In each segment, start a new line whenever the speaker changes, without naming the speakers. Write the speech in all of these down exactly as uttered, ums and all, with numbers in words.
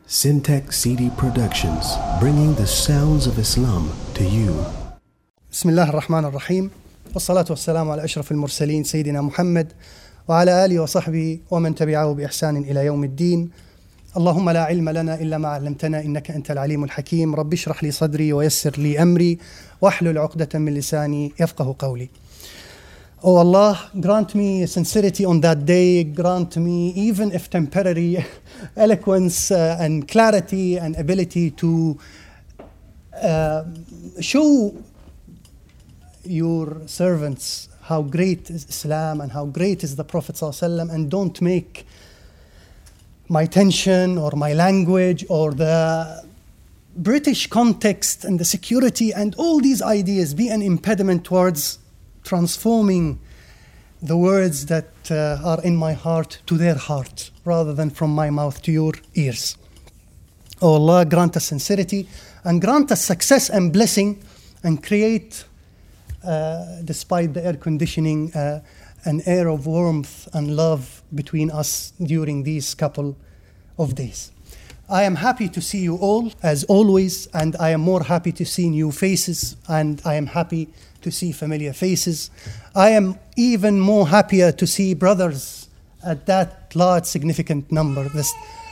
Syntax C D Productions, bringing the sounds of Islam to you.
بسم الله الرحمن الرحيم والصلاة والسلام على أشرف المرسلين سيدنا محمد وعلى آله وصحبه ومن تبعه بإحسان إلى يوم الدين. اللهم لا علم لنا إلا ما علمتنا إنك أنت العليم الحكيم. رب اشرح لي صدري ويسر لي أمري واحلل عقدة من لساني يفقه قولي. Oh Allah, grant me sincerity on that day, grant me, even if temporary, eloquence uh, and clarity and ability to uh, show your servants how great is Islam and how great is the Prophet ﷺ, and don't make my tension or my language or the British context and the security and all these ideas be an impediment towards transforming the words that uh, are in my heart to their heart, rather than from my mouth to your ears. Oh Allah, grant us sincerity and grant us success and blessing, and create, uh, despite the air conditioning, uh, an air of warmth and love between us during these couple of days. I am happy to see you all, as always, and I am more happy to see new faces, and I am happy to see familiar faces. I am even more happier to see brothers at that large, significant number, this,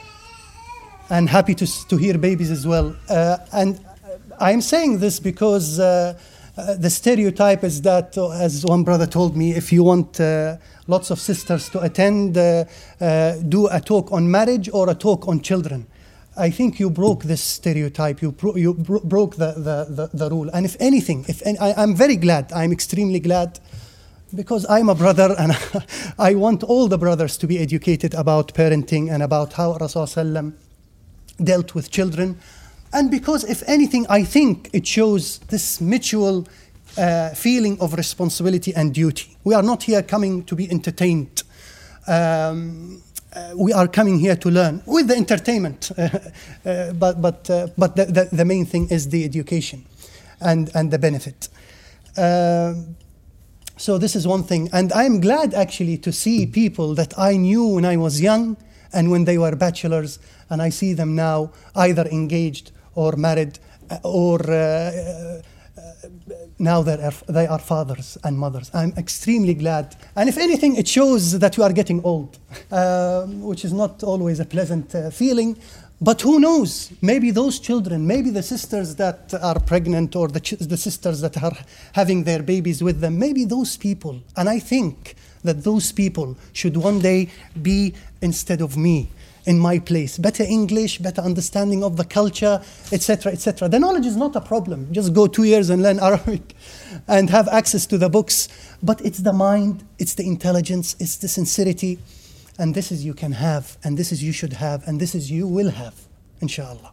and happy to, to hear babies as well. Uh, and I'm saying this because uh, uh, the stereotype is that, uh, as one brother told me, if you want uh, lots of sisters to attend, uh, uh, do a talk on marriage or a talk on children. I think you broke this stereotype. You, pro- you bro- broke the, the, the, the rule. And if anything, if any, I, I'm very glad, I'm extremely glad, because I'm a brother and I want all the brothers to be educated about parenting and about how Rasulullah dealt with children. And because if anything, I think it shows this mutual uh, feeling of responsibility and duty. We are not here coming to be entertained. Um, Uh, we are coming here to learn with the entertainment, uh, uh, but but uh, but the, the, the main thing is the education and and the benefit. Uh, so this is one thing, and I'm glad actually to see people that I knew when I was young and when they were bachelors, and I see them now either engaged or married or uh, uh, now they are, they are fathers and mothers. I'm extremely glad. And if anything, it shows that you are getting old, uh, which is not always a pleasant uh, feeling. But who knows? Maybe those children, maybe the sisters that are pregnant, or the, ch- the sisters that are having their babies with them, maybe those people. And I think that those people should one day be instead of me, in my place. Better English, better understanding of the culture, et cetera, et cetera. The knowledge is not a problem. Just go two years and learn Arabic and have access to the books. But it's the mind, it's the intelligence, it's the sincerity. And this is you can have, and this is you should have, and this is you will have, inshallah.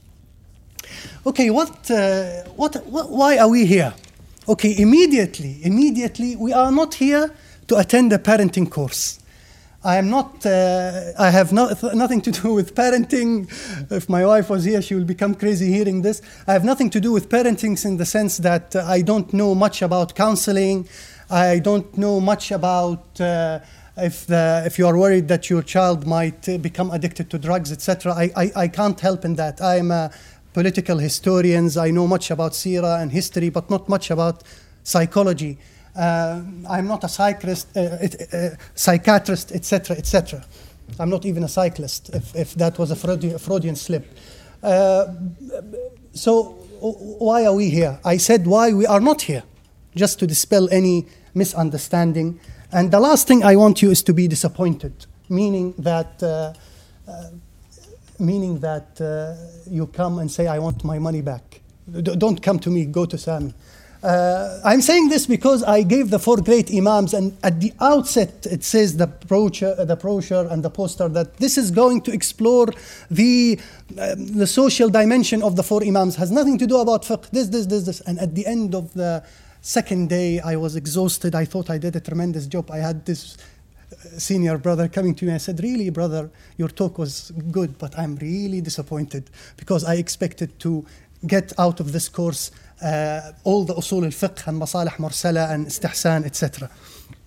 Okay, what, uh, what, what, why are we here? Okay, immediately, immediately, we are not here to attend a parenting course. I am not, uh, I have no, nothing to do with parenting. If my wife was here, she will become crazy hearing this. I have nothing to do with parenting in the sense that uh, I don't know much about counseling. I don't know much about uh, if, the, if you are worried that your child might uh, become addicted to drugs, et cetera. I, I, I can't help in that. I am a political historian. I know much about seerah and history, but not much about psychology. Uh, I'm not a psychiatrist, uh, uh, psychiatrist, et cetera, et cetera. I'm not even a cyclist, if, if that was a Freudian, Freudian slip. Uh, so why are we here? I said why we are not here, just to dispel any misunderstanding. And the last thing I want you is to be disappointed, meaning that, uh, uh, meaning that uh, you come and say, I want my money back. D- don't come to me, go to Sami. Uh, I'm saying this because I gave the four great imams, and at the outset it says the brochure, the brochure and the poster that this is going to explore the uh, the social dimension of the four imams. Has nothing to do about fiqh, this, this, this, this. And at the end of the second day, I was exhausted. I thought I did a tremendous job. I had this senior brother coming to me. I said, really, brother, your talk was good, but I'm really disappointed because I expected to get out of this course uh, all the usul al-fiqh and masalih mursala and istihsan, et cetera.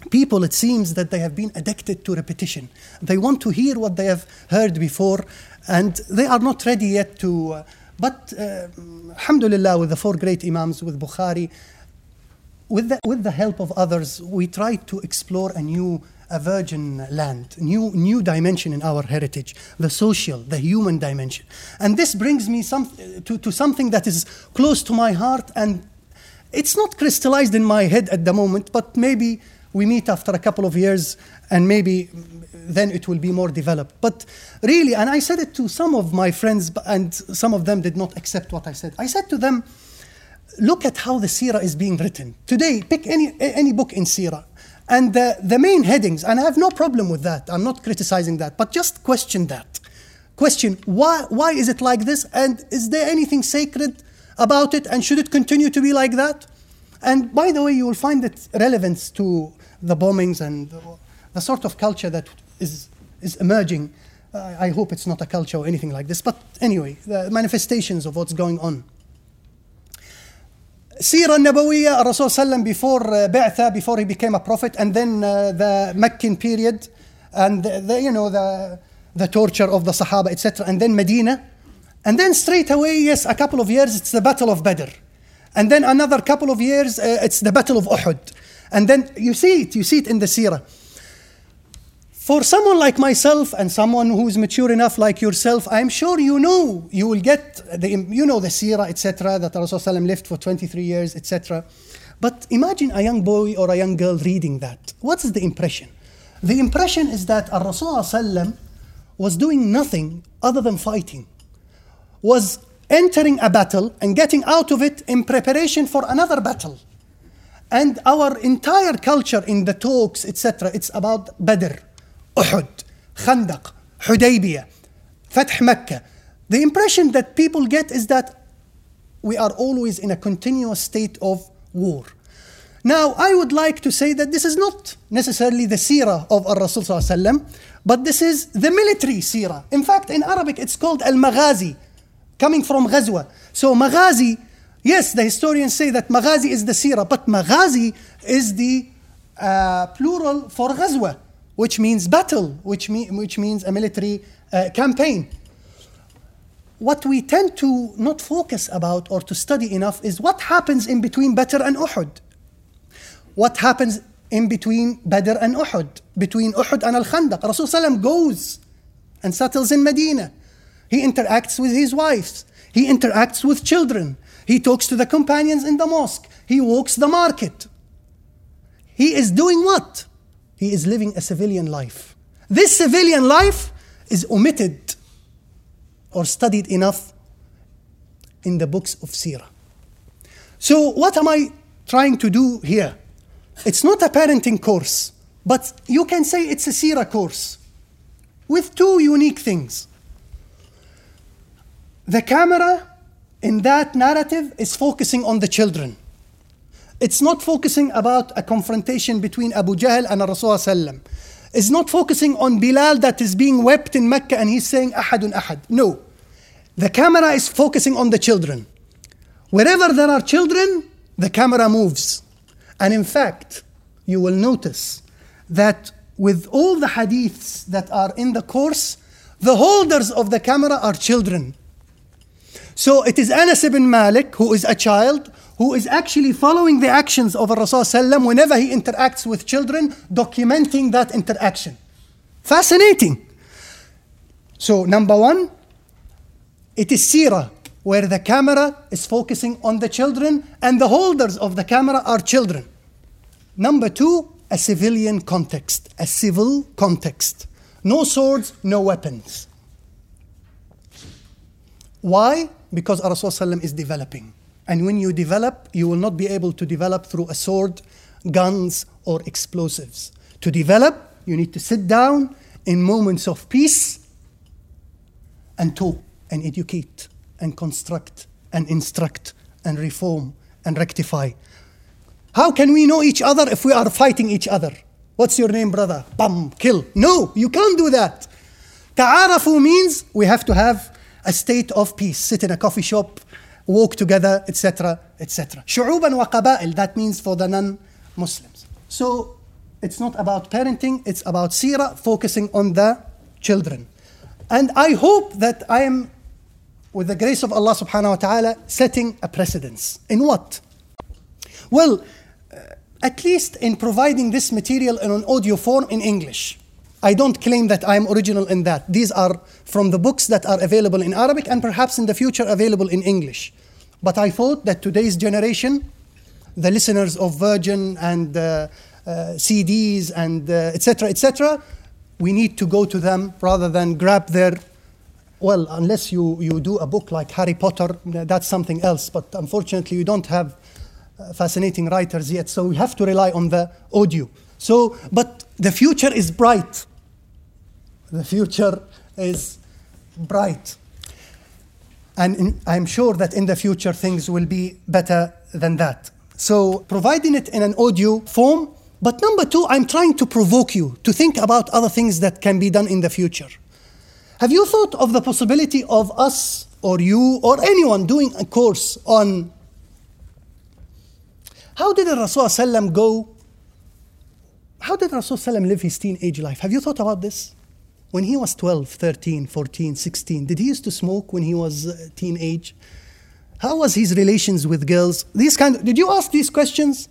people, it seems that they have been addicted to repetition. They want to hear what they have heard before, and they are not ready yet to... Uh, but, uh, alhamdulillah, with the four great imams, with Bukhari, with the, with the help of others, we try to explore a new, a virgin land, new, new dimension in our heritage, the social, the human dimension. And this brings me some, to, to something that is close to my heart, and it's not crystallized in my head at the moment, but maybe we meet after a couple of years, and maybe then it will be more developed. But really, and I said it to some of my friends, and some of them did not accept what I said. I said to them, look at how the seerah is being written. Today, pick any, any book in seerah, and the, the main headings, and I have no problem with that. I'm not criticizing that, but just question that. Question, why, why is it like this? And is there anything sacred about it? And should it continue to be like that? And by the way, you will find it relevance to the bombings and the, the sort of culture that is, is emerging. Uh, I hope it's not a culture or anything like this. But anyway, the manifestations of what's going on. Seerah Nabawiyya, Rasul Sallam before uh, Ba'tha, before he became a prophet, and then uh, the Meccan period, and the, the, you know, the, the torture of the Sahaba, et cetera, and then Medina. And then straight away, yes, a couple of years, it's the Battle of Badr. And then another couple of years, uh, it's the Battle of Uhud. And then you see it, you see it in the seerah. For someone like myself and someone who is mature enough like yourself, I'm sure you know, you will get, the, you know the seerah, et cetera, that Rasulullah lived for twenty-three years, et cetera. But imagine a young boy or a young girl reading that. What is the impression? The impression is that Rasulullah was doing nothing other than fighting, was entering a battle and getting out of it in preparation for another battle. And our entire culture in the talks, et cetera, it's about Badr, Uhud, Khandaq, Hudaybiyah, Fath Mecca. The impression that people get is that we are always in a continuous state of war. Now, I would like to say that this is not necessarily the seerah of Rasul Sallallahu Alaihi Wasallam, but this is the military seerah. In fact, in Arabic, it's called al-Maghazi, coming from Ghazwa. So Maghazi, yes, the historians say that Maghazi is the seerah, but Maghazi is the uh, plural for Ghazwa, which means battle, which, mean, which means a military uh, campaign. What we tend to not focus about or to study enough is what happens in between Badr and Uhud. What happens in between Badr and Uhud, between Uhud and Al-Khandaq. Rasulullah goes and settles in Medina. He interacts with his wives. He interacts with children. He talks to the companions in the mosque. He walks the market. He is doing what? He is living a civilian life. This civilian life is omitted or studied enough in the books of seerah. So what am I trying to do here? It's not a parenting course, but you can say it's a seerah course with two unique things. The camera in that narrative is focusing on the children. It's not focusing about a confrontation between Abu Jahl and Rasulullah. It's not focusing on Bilal that is being wept in Mecca and he's saying Ahadun Ahad. No. The camera is focusing on the children. Wherever there are children, the camera moves. And in fact, you will notice that with all the hadiths that are in the course, the holders of the camera are children. So it is Anas ibn Malik, who is a child, who is actually following the actions of Rasulullah whenever he interacts with children, documenting that interaction. Fascinating. So number one, it is seerah, where the camera is focusing on the children and the holders of the camera are children. Number two, a civilian context, a civil context. No swords, no weapons. Why? Because Rasulullah is developing. And when you develop, you will not be able to develop through a sword, guns, or explosives. To develop, you need to sit down in moments of peace and talk and educate and construct and instruct and reform and rectify. How can we know each other if we are fighting each other? What's your name, brother? Bam, kill. No, you can't do that. Ta'arafu means we have to have a state of peace. Sit in a coffee shop, walk together, et cetera, et cetera. Shu'uban wa qaba'il, that means for the non-Muslims. So It's not about parenting, it's about seerah, focusing on the children. And I hope that I am, with the grace of Allah subhanahu wa ta'ala, setting a precedence. In what? Well, uh, at least in providing this material in an audio form in English. I don't claim that I am original in that. These are from the books that are available in Arabic and perhaps in the future available in English. But I thought that today's generation, the listeners of Virgin and uh, uh, C Ds and uh, et cetera, et cetera, we need to go to them rather than grab their, well, unless you, you do a book like Harry Potter, that's something else. But unfortunately, you don't have uh, fascinating writers yet, so we have to rely on the audio. So, but the future is bright. The future is bright. And in, I'm sure that in the future things will be better than that. So providing it in an audio form. But number two, I'm trying to provoke you to think about other things that can be done in the future. Have you thought of the possibility of us or you or anyone doing a course on how did Rasul Sallam go, how did Rasul Sallam live his teenage life? Have you thought about this? When he was twelve, thirteen, fourteen, sixteen, did he used to smoke when he was uh, teenage? How was his relations with girls? These kind of, did you ask these questions?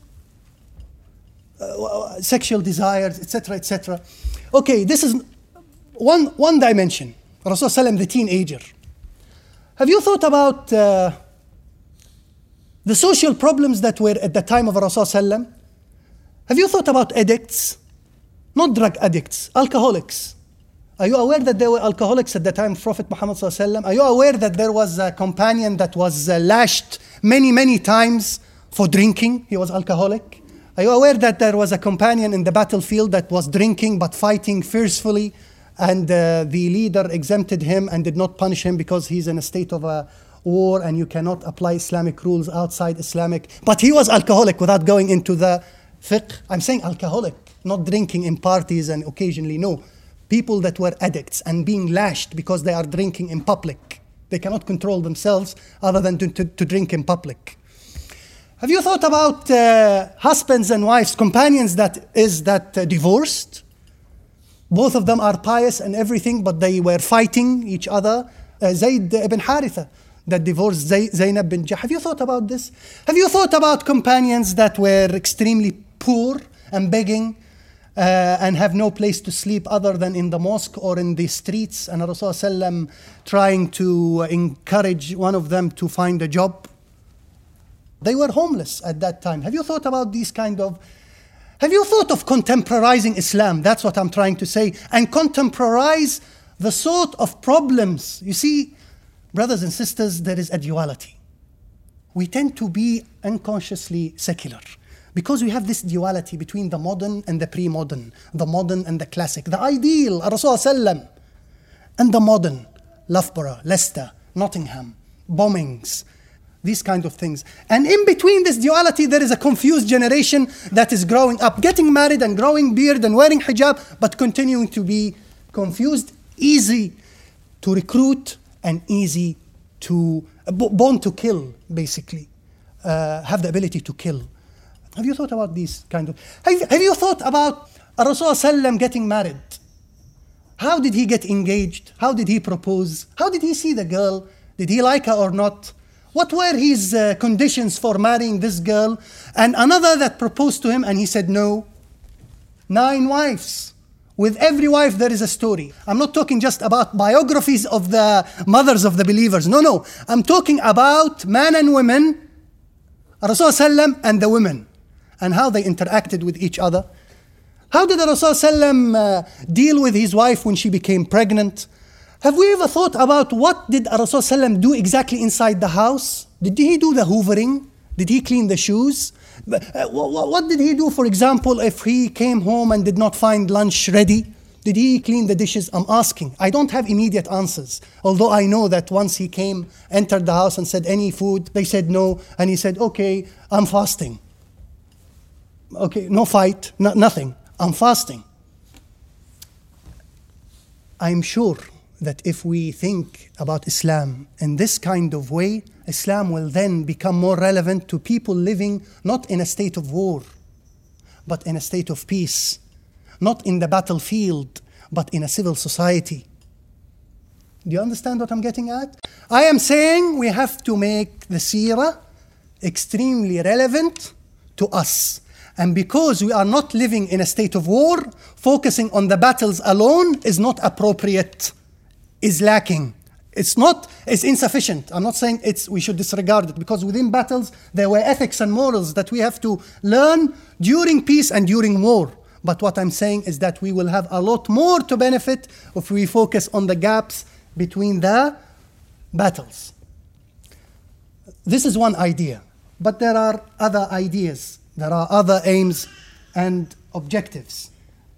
Uh, sexual desires, et cetera, et cetera. Okay, this is one, one dimension. Rasul Sallam, the teenager. Have you thought about uh, the social problems that were at the time of Rasul Sallam? Have you thought about addicts? Not drug addicts, alcoholics. Are you aware that there were alcoholics at the time of Prophet Muhammad sallallahu alaihi wasallam? Are you aware that there was a companion that was uh, lashed many, many times for drinking? He was alcoholic. Are you aware that there was a companion in the battlefield that was drinking but fighting fiercely, and uh, the leader exempted him and did not punish him because he's in a state of a war and you cannot apply Islamic rules outside Islamic? But he was alcoholic without going into the fiqh. I'm saying alcoholic, not drinking in parties and occasionally, no. People that were addicts and being lashed because they are drinking in public. They cannot control themselves other than to, to, to drink in public. Have you thought about uh, husbands and wives, companions that is that uh, divorced? Both of them are pious and everything, but they were fighting each other. Uh, Zayd ibn Haritha that divorced Zay- Zaynab bin Jah. Have you thought about this? Have you thought about companions that were extremely poor and begging uh, and have no place to sleep other than in the mosque or in the streets, and Rasul sallam trying to encourage one of them to find a job? They were homeless at that time. Have you thought about these kind of... Have you thought of contemporizing Islam? That's what I'm trying to say. And contemporize the sort of problems. You see, brothers and sisters, there is a duality. We tend to be unconsciously secular because we have this duality between the modern and the pre-modern, the modern and the classic, the ideal, Rasul sallam, and the modern, Loughborough, Leicester, Nottingham, bombings, these kind of things. And in between this duality, there is a confused generation that is growing up, getting married and growing beard and wearing hijab, but continuing to be confused, easy to recruit and easy to, uh, born to kill, basically, uh, have the ability to kill. Have you thought about these kind of... Have, have you thought about Rasul sallam getting married? How did he get engaged? How did he propose? How did he see the girl? Did he like her or not? What were his uh, conditions for marrying this girl? And another that proposed to him and he said no. Nine wives. With every wife there is a story. I'm not talking just about biographies of the mothers of the believers. No, no. I'm talking about men and women, Rasul sallam and the women, and how they interacted with each other. How did Rasul sallam uh, deal with his wife when she became pregnant? Have we ever thought about what did Rasul sallam do exactly inside the house? Did he do the hoovering? Did he clean the shoes? Uh, what, what did he do, for example, if he came home and did not find lunch ready? Did he clean the dishes? I'm asking. I don't have immediate answers. Although I know that once he came, entered the house and said, any food? They said no. And he said, okay, I'm fasting. Okay, no fight, no, nothing. I'm fasting. I'm sure that if we think about Islam in this kind of way, Islam will then become more relevant to people living not in a state of war, but in a state of peace. Not in the battlefield, but in a civil society. Do you understand what I'm getting at? I am saying we have to make the seerah extremely relevant to us. And because we are not living in a state of war, focusing on the battles alone is not appropriate, is lacking. It's not, it's insufficient. I'm not saying it's we should disregard it, because within battles there were ethics and morals that we have to learn during peace and during war. But what I'm saying is that we will have a lot more to benefit if we focus on the gaps between the battles. This is one idea, but there are other ideas. There are other aims and objectives.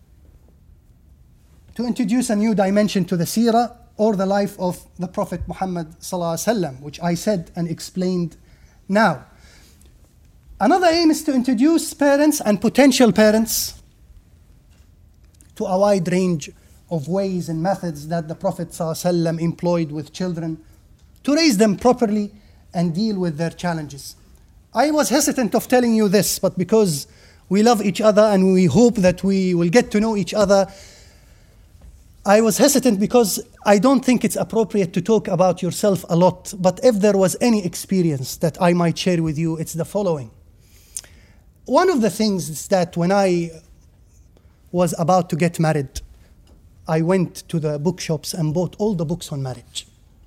To introduce a new dimension to the seerah or the life of the Prophet Muhammad sallallahu alaihi wasallam, which I said and explained now. Another aim is to introduce parents and potential parents to a wide range of ways and methods that the Prophet ﷺ employed with children to raise them properly and deal with their challenges. I was hesitant of telling you this, but because we love each other and we hope that we will get to know each other, I was hesitant because I don't think it's appropriate to talk about yourself a lot. But if there was any experience that I might share with you, it's the following. One of the things is that when I was about to get married, I went to the bookshops and bought all the books on marriage.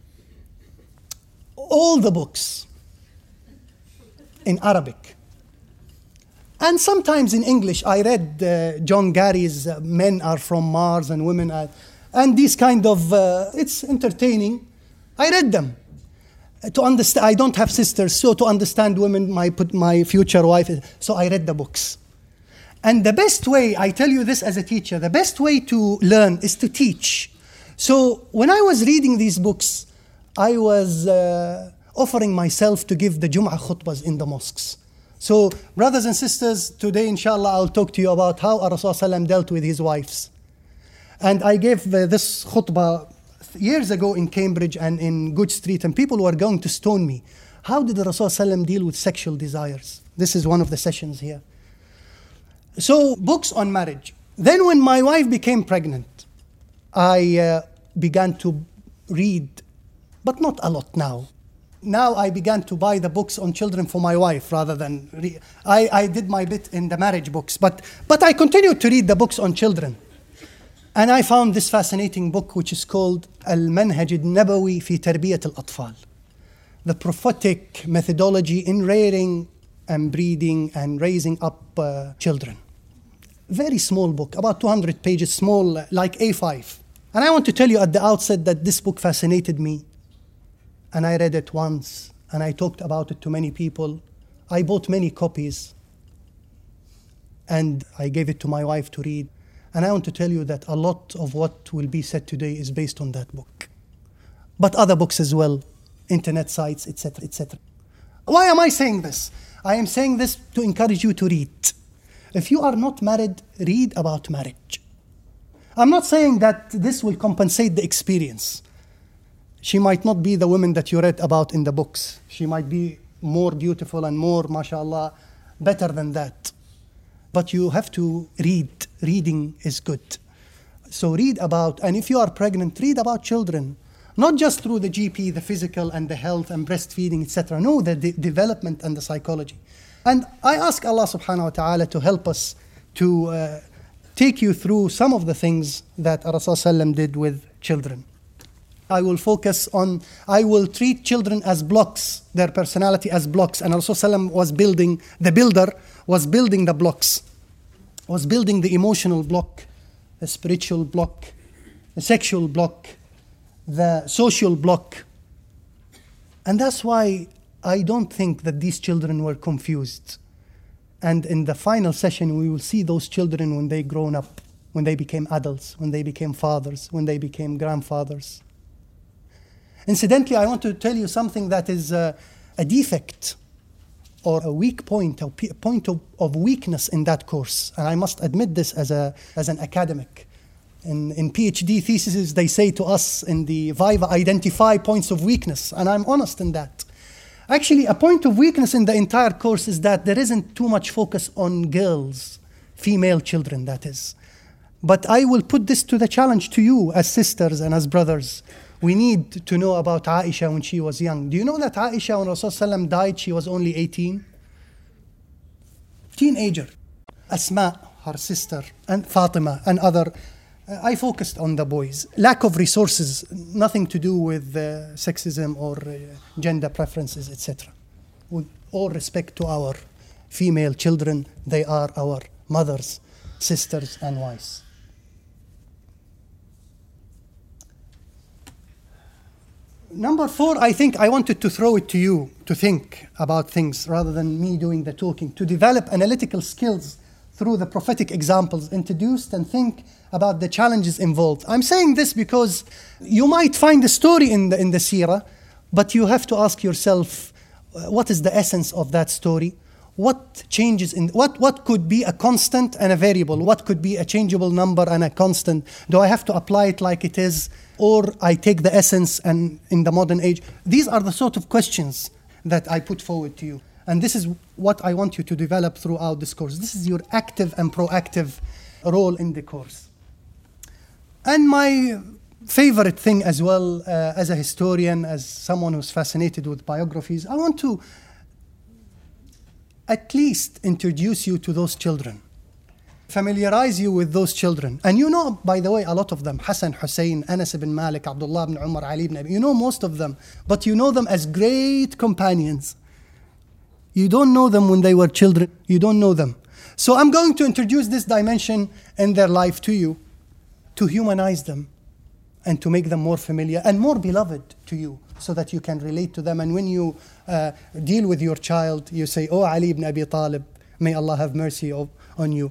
All the books in Arabic. And sometimes in English. I read uh, John Gary's uh, Men Are From Mars and Women Are... And these kind of... Uh, it's entertaining. I read them. Uh, to understand, I don't have sisters, so to understand women, my, put my future wife... So I read the books. And the best way, I tell you this as a teacher, the best way to learn is to teach. So when I was reading these books, I was uh, offering myself to give the Jum'ah khutbahs in the mosques. So brothers and sisters, today inshallah I'll talk to you about how Rasulullah dealt with his wives. And I gave uh, this khutbah years ago in Cambridge and in Good Street, and people were going to stone me. How did Rasulullah deal with sexual desires? This is one of the sessions here. So, books on marriage. Then when my wife became pregnant, I uh, began to read, but not a lot now. Now I began to buy the books on children for my wife rather than... Re- I, I did my bit in the marriage books, but, but I continued to read the books on children. And I found this fascinating book which is called Al-Manhaj al-Nabawi fi Tarbiyat al-Atfal. The prophetic methodology in rearing and breeding and raising up uh, children. Very small book, about two hundred pages, small, like A five. And I want to tell you at the outset that this book fascinated me. And I read it once, and I talked about it to many people. I bought many copies, and I gave it to my wife to read. And I want to tell you that a lot of what will be said today is based on that book. But other books as well, internet sites, et cetera, et cetera. Why am I saying this? I am saying this to encourage you to read. If you are not married, read about marriage. I'm not saying that this will compensate the experience. She might not be the woman that you read about in the books. She might be more beautiful and more, mashallah, better than that. But you have to read. Reading is good. So read about, and if you are pregnant, read about children. Not just through the G P, the physical and the health and breastfeeding, et cetera. No, the de- development and the psychology. And I ask Allah subhanahu wa ta'ala to help us to uh, take you through some of the things that Rasulullah did with children. I will focus on, I will treat children as blocks, their personality as blocks. And Rasulullah was building, the builder was building the blocks, was building the emotional block, the spiritual block, the sexual block, the social block. And that's why I don't think that these children were confused. And in the final session, we will see those children when they grown up, when they became adults, when they became fathers, when they became grandfathers. Incidentally, I want to tell you something that is uh, a defect or a weak point, a p- point of, of weakness in that course. And I must admit this as a as an academic. In, in PhD theses, they say to us in the Viva, identify points of weakness. And I'm honest in that. Actually, a point of weakness in the entire course is that there isn't too much focus on girls female children, that is. But I will put this to the challenge to you as sisters and as brothers. We need to know about Aisha when she was young. Do you know that Aisha, when Rasulullah died, she was only eighteen? Teenager. Asma, her sister, and Fatima, and other. Uh, I focused on the boys. Lack of resources, nothing to do with uh, sexism or uh, gender preferences, et cetera. With all respect to our female children, they are our mothers, sisters, and wives. Number four, I think I wanted to throw it to you to think about things rather than me doing the talking, to develop analytical skills through the prophetic examples introduced and think about the challenges involved. I'm saying this because you might find a story in the, in the seerah, but you have to ask yourself, uh, what is the essence of that story? What changes in, what, what could be a constant and a variable? What could be a changeable number and a constant? Do I have to apply it like it is? Or I take the essence and in the modern age? These are the sort of questions that I put forward to you. And this is what I want you to develop throughout this course. This is your active and proactive role in the course. And my favorite thing as well, uh, as a historian, as someone who's fascinated with biographies, I want to at least introduce you to those children. Familiarize you with those children. And you know, by the way, a lot of them. Hassan, Hussein, Anas ibn Malik, Abdullah ibn Umar, Ali ibn Abi. You know most of them. But you know them as great companions. You don't know them when they were children. You don't know them. So I'm going to introduce this dimension in their life to you, to humanize them and to make them more familiar and more beloved to you so that you can relate to them. And when you uh, deal with your child, you say, oh, Ali ibn Abi Talib, may Allah have mercy of, on you.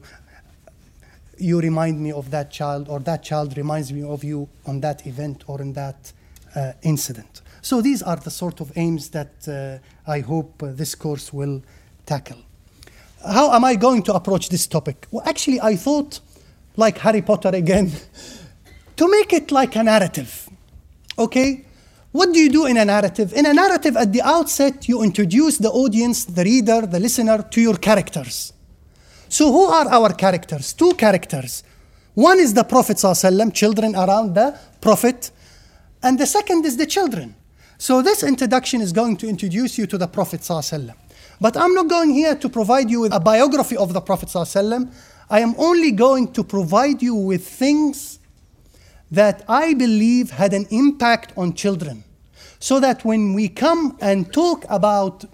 You remind me of that child, or that child reminds me of you on that event or in that uh, incident. So these are the sort of aims that uh, I hope uh, this course will tackle. How am I going to approach this topic? Well, actually, I thought, like Harry Potter again, to make it like a narrative. Okay? What do you do in a narrative? In a narrative, at the outset, you introduce the audience, the reader, the listener, to your characters. So who are our characters? Two characters. One is the Prophet ﷺ, children around the Prophet, and the second is the children. So this introduction is going to introduce you to the Prophet ﷺ. But I'm not going here to provide you with a biography of the Prophet ﷺ. I am only going to provide you with things that I believe had an impact on children. So that when we come and talk about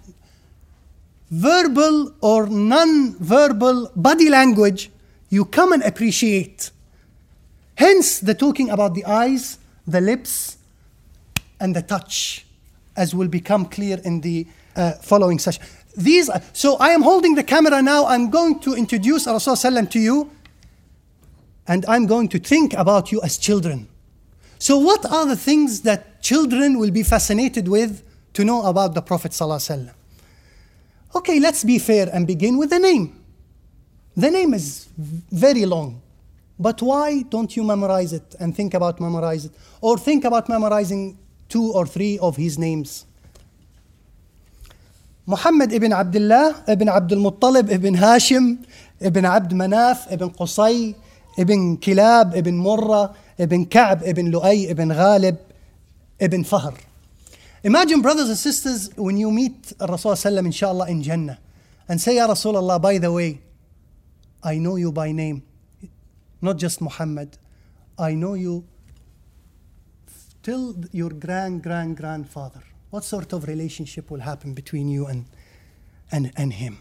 verbal or non-verbal body language, you come and appreciate. Hence the talking about the eyes, the lips, and the touch, as will become clear in the uh, following session. These are, so I am holding the camera now. I'm going to introduce Rasulullah to you, and I'm going to think about you as children. So what are the things that children will be fascinated with to know about the Prophet ﷺ? Okay, let's be fair and begin with the name. The name is very long, but why don't you memorize it and think about memorize it, or think about memorizing two or three of his names? Muhammad ibn Abdullah, ibn Abdul Muttalib, ibn Hashim, ibn Abd Manaf, ibn Qusay, ibn Kilab, ibn Murrah, ibn Ka'b, ibn Lu'ay, ibn Ghalib, ibn Fahr. Imagine, brothers and sisters, when you meet Rasulullah inshallah in Jannah and say, Ya Rasulullah, by the way, I know you by name, not just Muhammad. I know you till your grand, grand, grandfather. What sort of relationship will happen between you and, and, and him?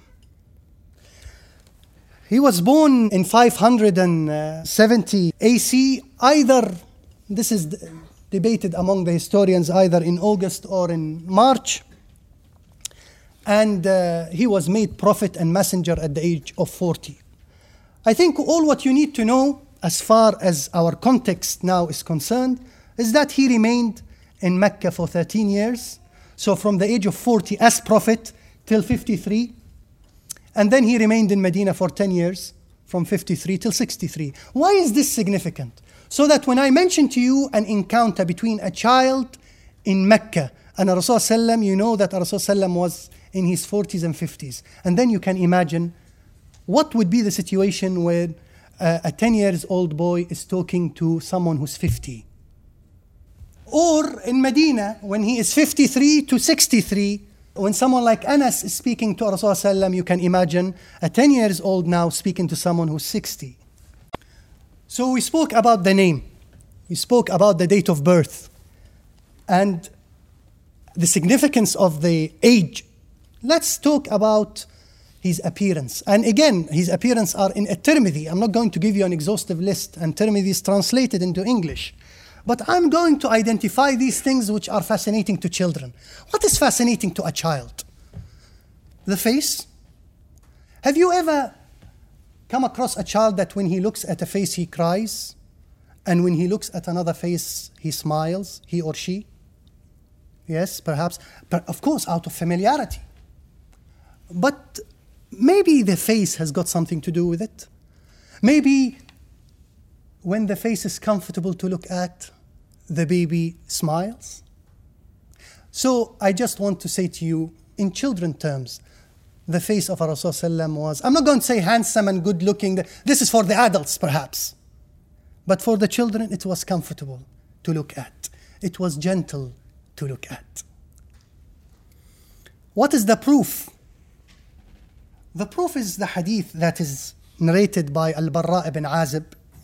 He was born in five hundred seventy A C, either, this is debated among the historians, either in August or in March. And uh, he was made prophet and messenger at the age of forty. I think all what you need to know as far as our context now is concerned is that he remained in Mecca for thirteen years. So from the age of forty as prophet till fifty-three. And then he remained in Medina for ten years, from fifty-three till sixty-three. Why is this significant? So that when I mention to you an encounter between a child in Mecca and Rasulullah, you know that Rasulullah was in his forties and fifties. And then you can imagine what would be the situation when uh, a ten years old boy is talking to someone who's fifty? Or in Medina, when he is fifty-three to sixty-three, when someone like Anas is speaking to Rasulullah, you can imagine a ten years old now speaking to someone who's sixty. So we spoke about the name. We spoke about the date of birth and the significance of the age. Let's talk about his appearance. And again, his appearance are in At-Tirmidhi. I'm not going to give you an exhaustive list, and Tirmidhi is translated into English. But I'm going to identify these things which are fascinating to children. What is fascinating to a child? The face. Have you ever come across a child that when he looks at a face, he cries? And when he looks at another face, he smiles, he or she? Yes, perhaps. But of course, out of familiarity. But maybe the face has got something to do with it. Maybe when the face is comfortable to look at, the baby smiles. So I just want to say to you, in children terms, the face of Rasulullah was, I'm not going to say handsome and good looking. This is for the adults perhaps. But for the children, it was comfortable to look at. It was gentle to look at. What is the proof? The proof is the hadith that is narrated by Al-Barra ibn Azib,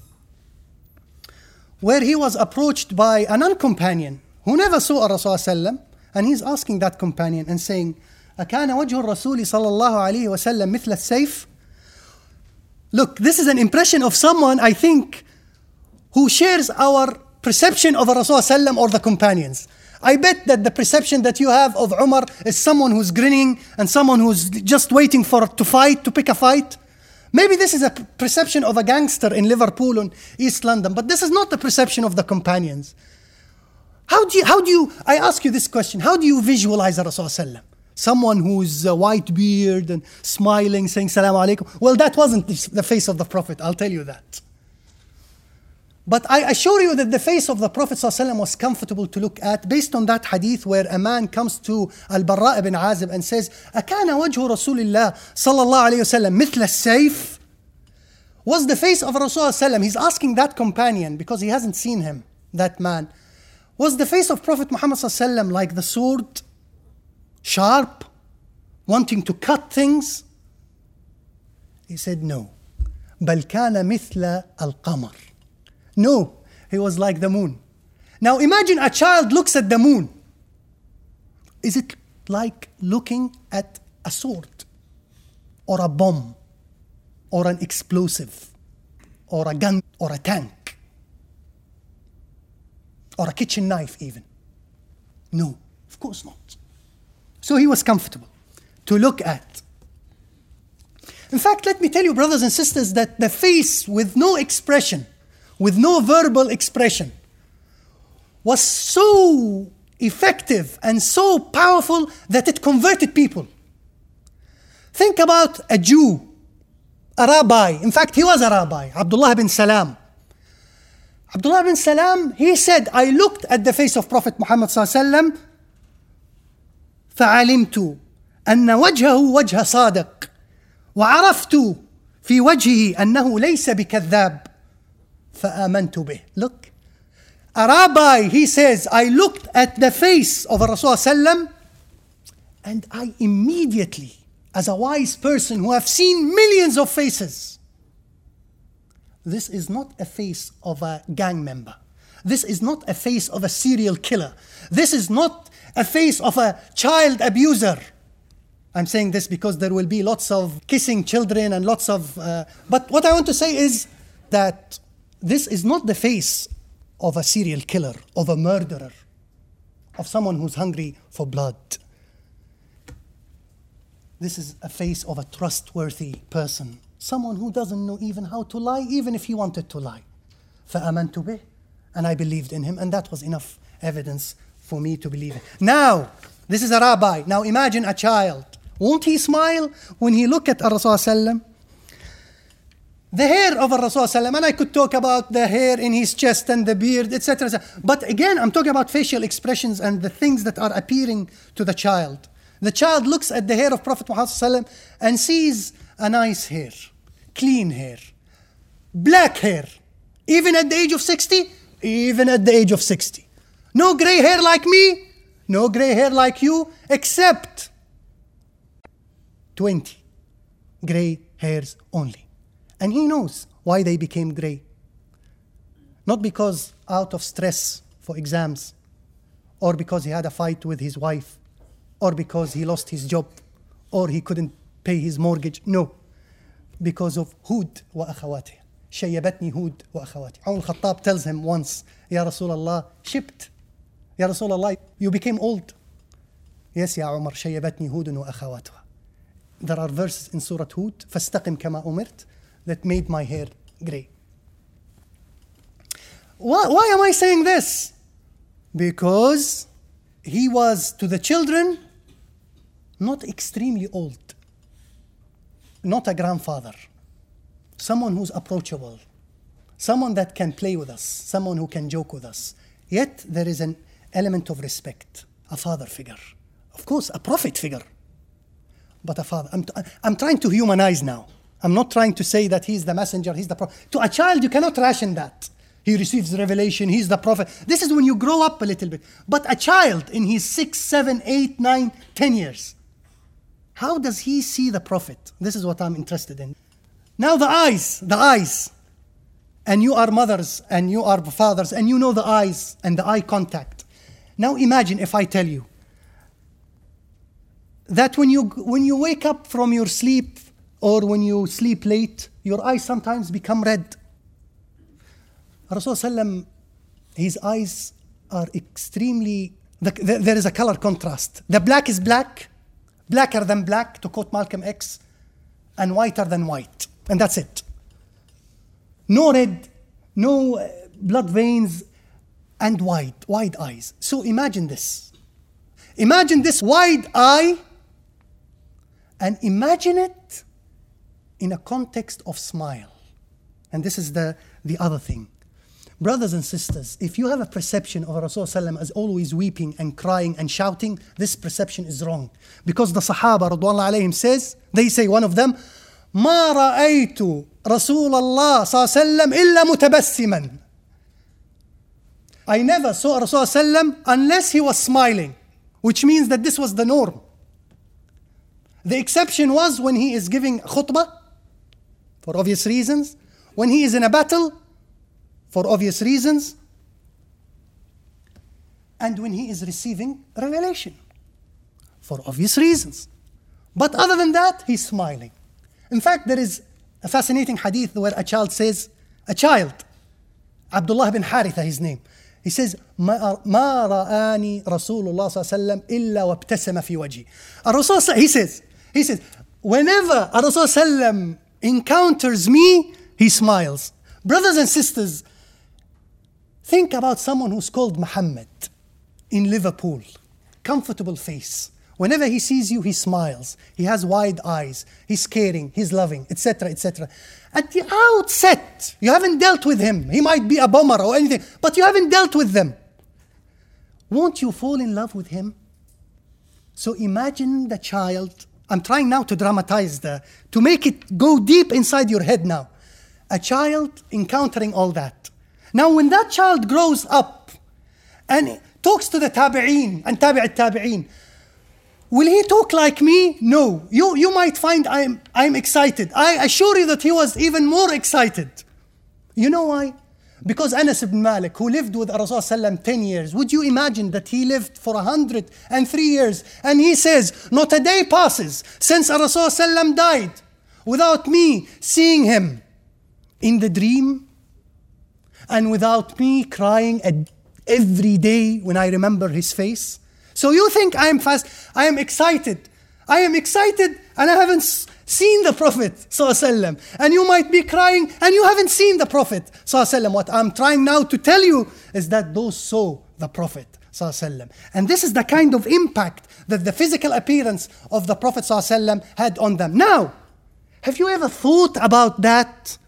where he was approached by a non-companion who never saw a Rasulullah, and he's asking that companion and saying, أَكَانَ وَجْهُ الرَّسُولِ صَلَى اللَّهُ عَلَيْهِ وَسَلَّمْ مِثْلَ السَّيْفِ? Look, this is an impression of someone, I think, who shares our perception of a Rasulullah or the companions. I bet that the perception that you have of Umar is someone who's grinning and someone who's just waiting for to fight, to pick a fight. Maybe this is a perception of a gangster in Liverpool and East London, but this is not the perception of the companions. How do you, how do you, I ask you this question, how do you visualize a Rasulullah? Someone who's a white beard and smiling, saying Salaam alaikum. Well, that wasn't the face of the Prophet, I'll tell you that. But I assure you that the face of the Prophet ﷺ was comfortable to look at based on that hadith where a man comes to Al-Barra ibn Azib and says, أَكَانَ وَجْهُ رَسُولِ اللَّهِ صَلَى اللَّهُ عَلَيْهِ وَسَلَّمْ مِثْلَ السَّيْفِ? Was the face of Rasulullah ﷺ, he's asking that companion because he hasn't seen him, that man. Was the face of Prophet Muhammad ﷺ like the sword? Sharp? Wanting to cut things? He said, no. بَلْ كَانَ مِثْلَ الْقَمَرِ. No, he was like the moon. Now imagine a child looks at the moon. Is it like looking at a sword or a bomb or an explosive or a gun or a tank or a kitchen knife even? No, of course not. So he was comfortable to look at. In fact, let me tell you, brothers and sisters, that the face with no expression, with no verbal expression, was so effective and so powerful that it converted people. Think about a Jew, a rabbi. In fact, he was a rabbi, Abdullah ibn Salam. Abdullah ibn Salam, he said, I looked at the face of Prophet Muhammad sallallahu alaihi wasallam, فعلمت أن وجهه وجه صادق وعرفت في وجهه أنه ليس بكذاب فآمنت به. Look, a rabbi, he says, I looked at the face of Rasulullah and I immediately, as a wise person who have seen millions of faces, this is not a face of a gang member. This is not a face of a serial killer. This is not a face of a child abuser. I'm saying this because there will be lots of kissing children and lots of... Uh, but what I want to say is that this is not the face of a serial killer, of a murderer, of someone who's hungry for blood. This is a face of a trustworthy person, someone who doesn't know even how to lie, even if he wanted to lie. فَآمَنْتُ بِهِ, and I believed in him, and that was enough evidence for me to believe it. Now, this is a rabbi. Now imagine a child. Won't he smile when he look at Rasulullah? The hair of Rasulullah, and I could talk about the hair in his chest and the beard, et cetera. But again, I'm talking about facial expressions and the things that are appearing to the child. The child looks at the hair of Prophet Muhammad and sees a nice hair. clean hair, black hair, even at the age of sixty, even at the age of sixty. No gray hair like me, no gray hair like you, except twenty gray hairs only. And he knows why they became gray. Not because out of stress for exams, or because he had a fight with his wife, or because he lost his job, or he couldn't pay his mortgage. No, because of Hud wa akhawatih. Shayyabatni Hud wa akhawatih. Umar al-Khattab tells him once, Ya Rasulullah, shipped. Ya Rasulullah, you became old. Yes, Ya Umar, shayyabatni Hud wa akhawatuha. There are verses in Surah Hud, فَاسْتَقِمْ كَمَا أُمِرْتَ, that made my hair gray. Why, why am I saying this? Because he was, to the children, not extremely old. Not a grandfather. Someone who's approachable. Someone that can play with us. Someone who can joke with us. Yet there is an element of respect. A father figure. Of course, a prophet figure. But a father. I'm, t- I'm trying to humanize now. I'm not trying to say that he's the messenger, he's the prophet. To a child, you cannot ration that. He receives revelation, he's the prophet. This is when you grow up a little bit. But a child in his six, seven, eight, nine, ten years, how does he see the prophet? This is what I'm interested in. Now the eyes, the eyes. And you are mothers and you are fathers and you know the eyes and the eye contact. Now imagine if I tell you that when you when you wake up from your sleep or when you sleep late, your eyes sometimes become red. Rasulullah, his eyes are extremely, the, the, there is a color contrast. The black is black, blacker than black, to quote Malcolm X, and whiter than white. And that's it. No red, no uh, blood veins, and wide, wide eyes. So imagine this. Imagine this wide eye, and imagine it in a context of smile. And this is the, the other thing. Brothers and sisters, if you have a perception of Rasulullah as always weeping and crying and shouting, this perception is wrong. Because the Sahaba, radwanullah alayhim, says, they say, one of them, مَا رَأَيْتُ رَسُولَ اللَّهِ صَلَّى اللَّهِ إِلَّا مُتَبَسِّمًا. I never saw Rasulullah unless he was smiling, which means that this was the norm. The exception was when he is giving khutbah, for obvious reasons, when he is in a battle, for obvious reasons, and when he is receiving revelation, for obvious reasons. But other than that, he's smiling. In fact, there is a fascinating hadith where a child says, a child, Abdullah bin Haritha, his name, he says, ما رآني رسول الله صلى الله عليه وسلم إلا وابتسم في وجهي. Rasul, he says, he says, whenever Rasul encounters me, he smiles. Brothers and sisters, think about someone who's called Muhammad in Liverpool. Comfortable face. Whenever he sees you, he smiles. He has wide eyes. He's caring. He's loving, et cetera, et cetera. At the outset, you haven't dealt with him. He might be a bomber or anything, but you haven't dealt with them. Won't you fall in love with him? So imagine the child. I'm trying now to dramatize the, to make it go deep inside your head now. A child encountering all that. Now when that child grows up and talks to the tabi'een and tabi'at tabi'een, will he talk like me? No. You, you might find I'm, I'm excited. I assure you that he was even more excited. You know why? Because Anas ibn Malik, who lived with Rasulullah ten years, would you imagine that he lived for one hundred three years? And he says, not a day passes since Rasulullah died without me seeing him in the dream and without me crying every day when I remember his face. So you think I am fast, I am excited. I am excited and I haven't seen the Prophet ﷺ. And you might be crying and you haven't seen the Prophet ﷺ. What I'm trying now to tell you is that those saw the Prophet ﷺ. And this is the kind of impact that the physical appearance of the Prophet ﷺ had on them. Now, have you ever thought about that?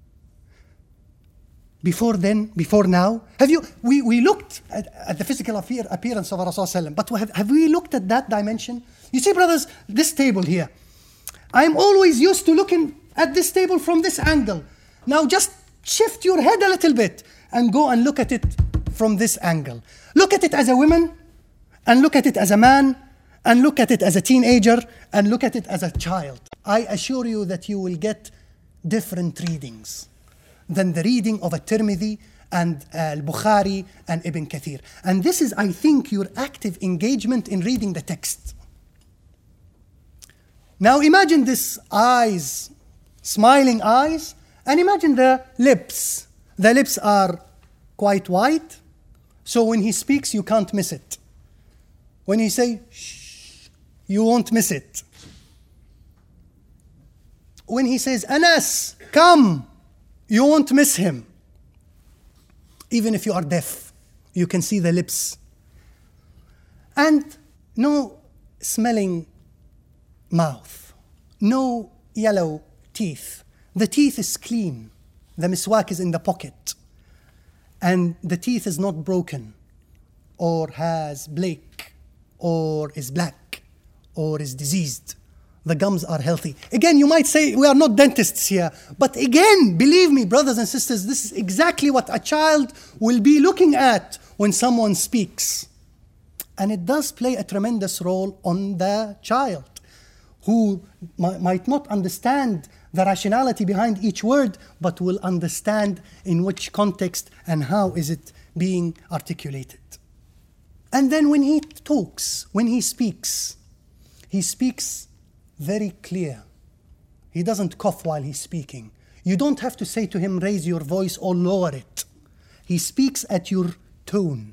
Before then, before now, have you? We, we looked at, at the physical appear, appearance of Rasulullah, but have, have we looked at that dimension? You see, brothers, this table here, I'm always used to looking at this table from this angle. Now just shift your head a little bit and go and look at it from this angle. Look at it as a woman, and look at it as a man, and look at it as a teenager, and look at it as a child. I assure you that you will get different readings than the reading of a Tirmidhi and uh, al-Bukhari and Ibn Kathir. And this is, I think, your active engagement in reading the text. Now imagine this eyes, smiling eyes, and imagine the lips. The lips are quite white, so when he speaks, you can't miss it. When he say, shh, you won't miss it. When he says, Anas, come, you won't miss him. Even if you are deaf, you can see the lips. And no smelling mouth, no yellow teeth. The teeth is clean. The miswak is in the pocket. And the teeth is not broken, or has bleak, or is black, or is diseased. The gums are healthy. Again, you might say, we are not dentists here. But again, believe me, brothers and sisters, this is exactly what a child will be looking at when someone speaks. And it does play a tremendous role on the child, who m- might not understand the rationality behind each word, but will understand in which context and how is it being articulated. And then when he talks, when he speaks, he speaks very clear. He doesn't cough while he's speaking. You don't have to say to him, raise your voice or lower it. He speaks at your tone.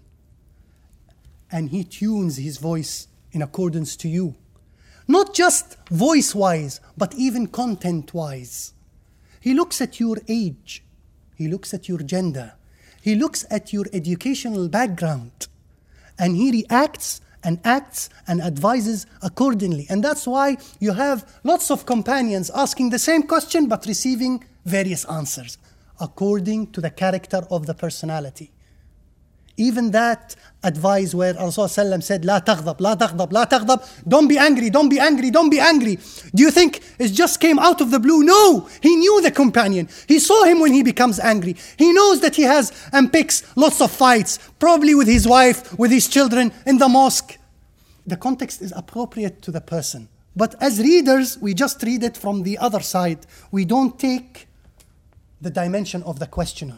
And he tunes his voice in accordance to you. Not just voice-wise, but even content-wise. He looks at your age. He looks at your gender. He looks at your educational background. And he reacts and acts and advises accordingly. And that's why you have lots of companions asking the same question but receiving various answers according to the character of the personality. Even that advice where Rasulullah said, لا تغضب, لا تغضب, لا تغضب, don't be angry, don't be angry, don't be angry. Do you think it just came out of the blue? No, he knew the companion. He saw him when he becomes angry. He knows that he has and picks lots of fights, probably with his wife, with his children, in the mosque. The context is appropriate to the person. But as readers, we just read it from the other side. We don't take the dimension of the questioner.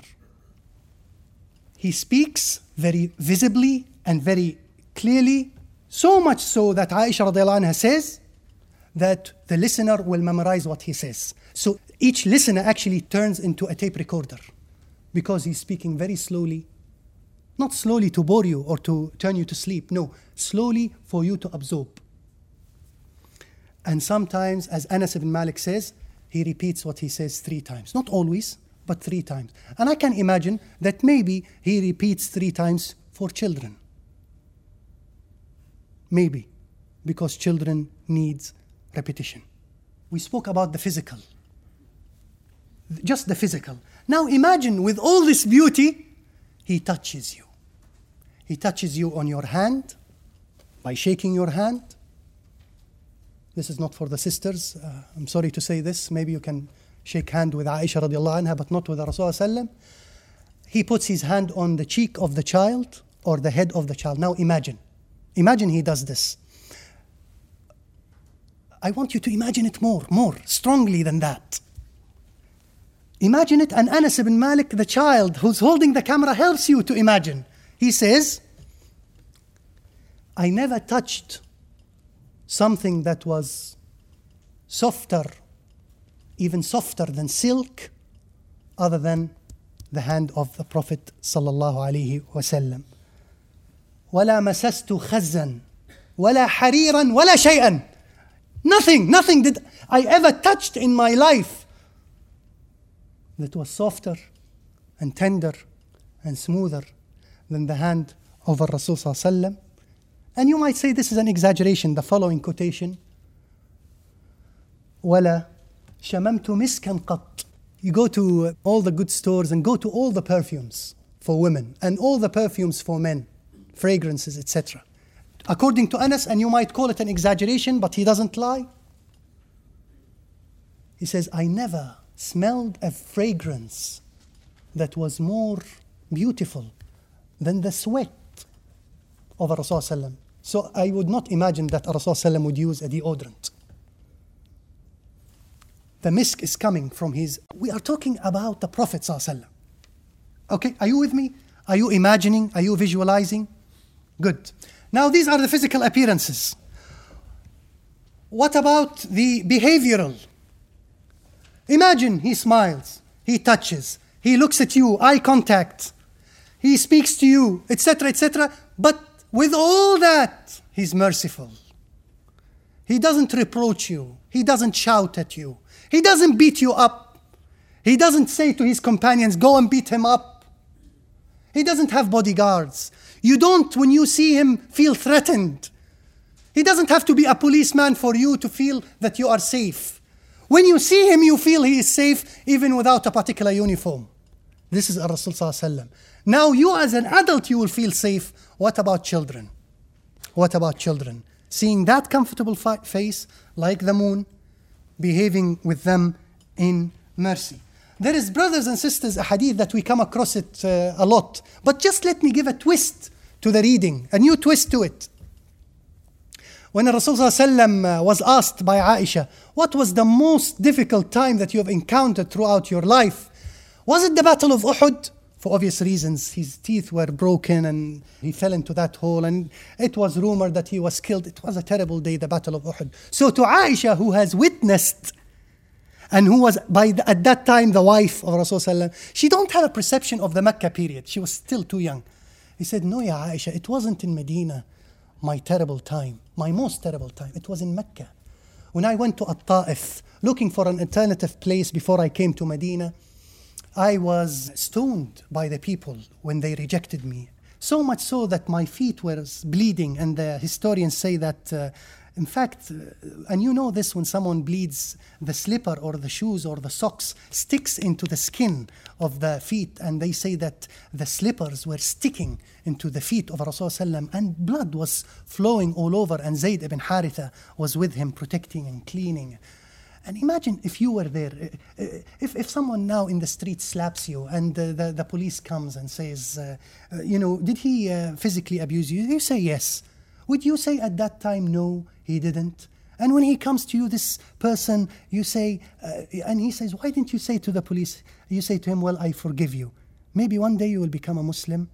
He speaks very visibly and very clearly, so much so that Aisha radiallahu anha says that the listener will memorize what he says. So each listener actually turns into a tape recorder because he's speaking very slowly. Not slowly to bore you or to turn you to sleep. No, slowly for you to absorb. And sometimes, as Anas ibn Malik says, he repeats what he says three times. Not always, but three times. And I can imagine that maybe he repeats three times for children. Maybe, because children needs repetition. We spoke about the physical. Just the physical. Now imagine with all this beauty, he touches you. He touches you on your hand by shaking your hand. This is not for the sisters. Uh, I'm sorry to say this. Maybe you can shake hand with Aisha radiallahu anha, but not with Rasulullah sallam. He puts his hand on the cheek of the child or the head of the child. Now imagine. Imagine he does this. I want you to imagine it more, more strongly than that. Imagine it, and Anas ibn Malik, the child who's holding the camera, helps you to imagine. He says, I never touched something that was softer, even softer than silk, other than the hand of the Prophet sallallahu alaihi wasallam. ولا مسست خزا ولا حريرا ولا شيئا. Nothing, nothing did I ever touched in my life that was softer and tender and smoother than the hand of Rasul sallallahu alaihi wasallam. And you might say this is an exaggeration, the following quotation. ولا شممت مسكا قط. You go to all the good stores and go to all the perfumes for women and all the perfumes for men, fragrances, et cetera. According to Anas, and you might call it an exaggeration, but he doesn't lie. He says, I never smelled a fragrance that was more beautiful than the sweat of a Rasul. So I would not imagine that a Rasul would use a deodorant. The misk is coming from his... We are talking about the Prophet. Okay, are you with me? Are you imagining? Are you visualizing? Good. Now these are the physical appearances. What about the behavioral? Imagine he smiles, he touches, he looks at you, eye contact, he speaks to you, et cetera, et cetera. But with all that, he's merciful. He doesn't reproach you. He doesn't shout at you. He doesn't beat you up. He doesn't say to his companions, go and beat him up. He doesn't have bodyguards. You don't, when you see him, feel threatened. He doesn't have to be a policeman for you to feel that you are safe. When you see him, you feel he is safe even without a particular uniform. This is Rasul Sallallahu Alaihi Wasallam. Now you as an adult, you will feel safe. What about children? What about children? Seeing that comfortable fi- face, like the moon, behaving with them in mercy. There is, brothers and sisters, a hadith that we come across it uh, a lot. But just let me give a twist to the reading, a new twist to it. When Rasulullah was asked by Aisha, what was the most difficult time that you have encountered throughout your life? Was it the Battle of Uhud? For obvious reasons, his teeth were broken and he fell into that hole, and it was rumored that he was killed. It was a terrible day, the Battle of Uhud. So to Aisha, who has witnessed and who was by the, at that time the wife of Rasulullah, she don't have a perception of the Mecca period. She was still too young. He said, no, ya Aisha, it wasn't in Medina, my terrible time, my most terrible time. It was in Mecca. When I went to At-Ta'if, looking for an alternative place before I came to Medina, I was stoned by the people when they rejected me. So much so that my feet were bleeding, and the historians say that, uh, in fact, uh, and you know this, when someone bleeds, the slipper or the shoes or the socks sticks into the skin of the feet, and they say that the slippers were sticking into the feet of Rasulullah, and blood was flowing all over, and Zayd ibn Haritha was with him protecting and cleaning. And imagine if you were there, if, if someone now in the street slaps you and the, the, the police comes and says, uh, uh, you know, did he uh, physically abuse you? You say yes. Would you say at that time, no, he didn't? And when he comes to you, this person, you say, uh, and he says, why didn't you say to the police? You say to him, well, I forgive you. Maybe one day you will become a Muslim.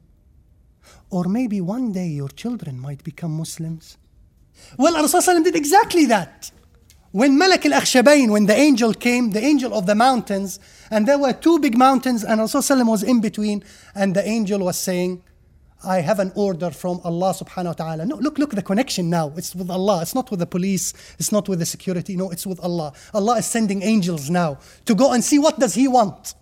Or maybe one day your children might become Muslims. Well, Rasulullah did exactly that. When Malak al-Akhshabain, when the angel came, the angel of the mountains, and there were two big mountains, and Rasulullah was in between, and the angel was saying, I have an order from Allah subhanahu wa ta'ala. No, look, look, the connection now. It's with Allah. It's not with the police. It's not with the security. No, it's with Allah. Allah is sending angels now to go and see what does He want.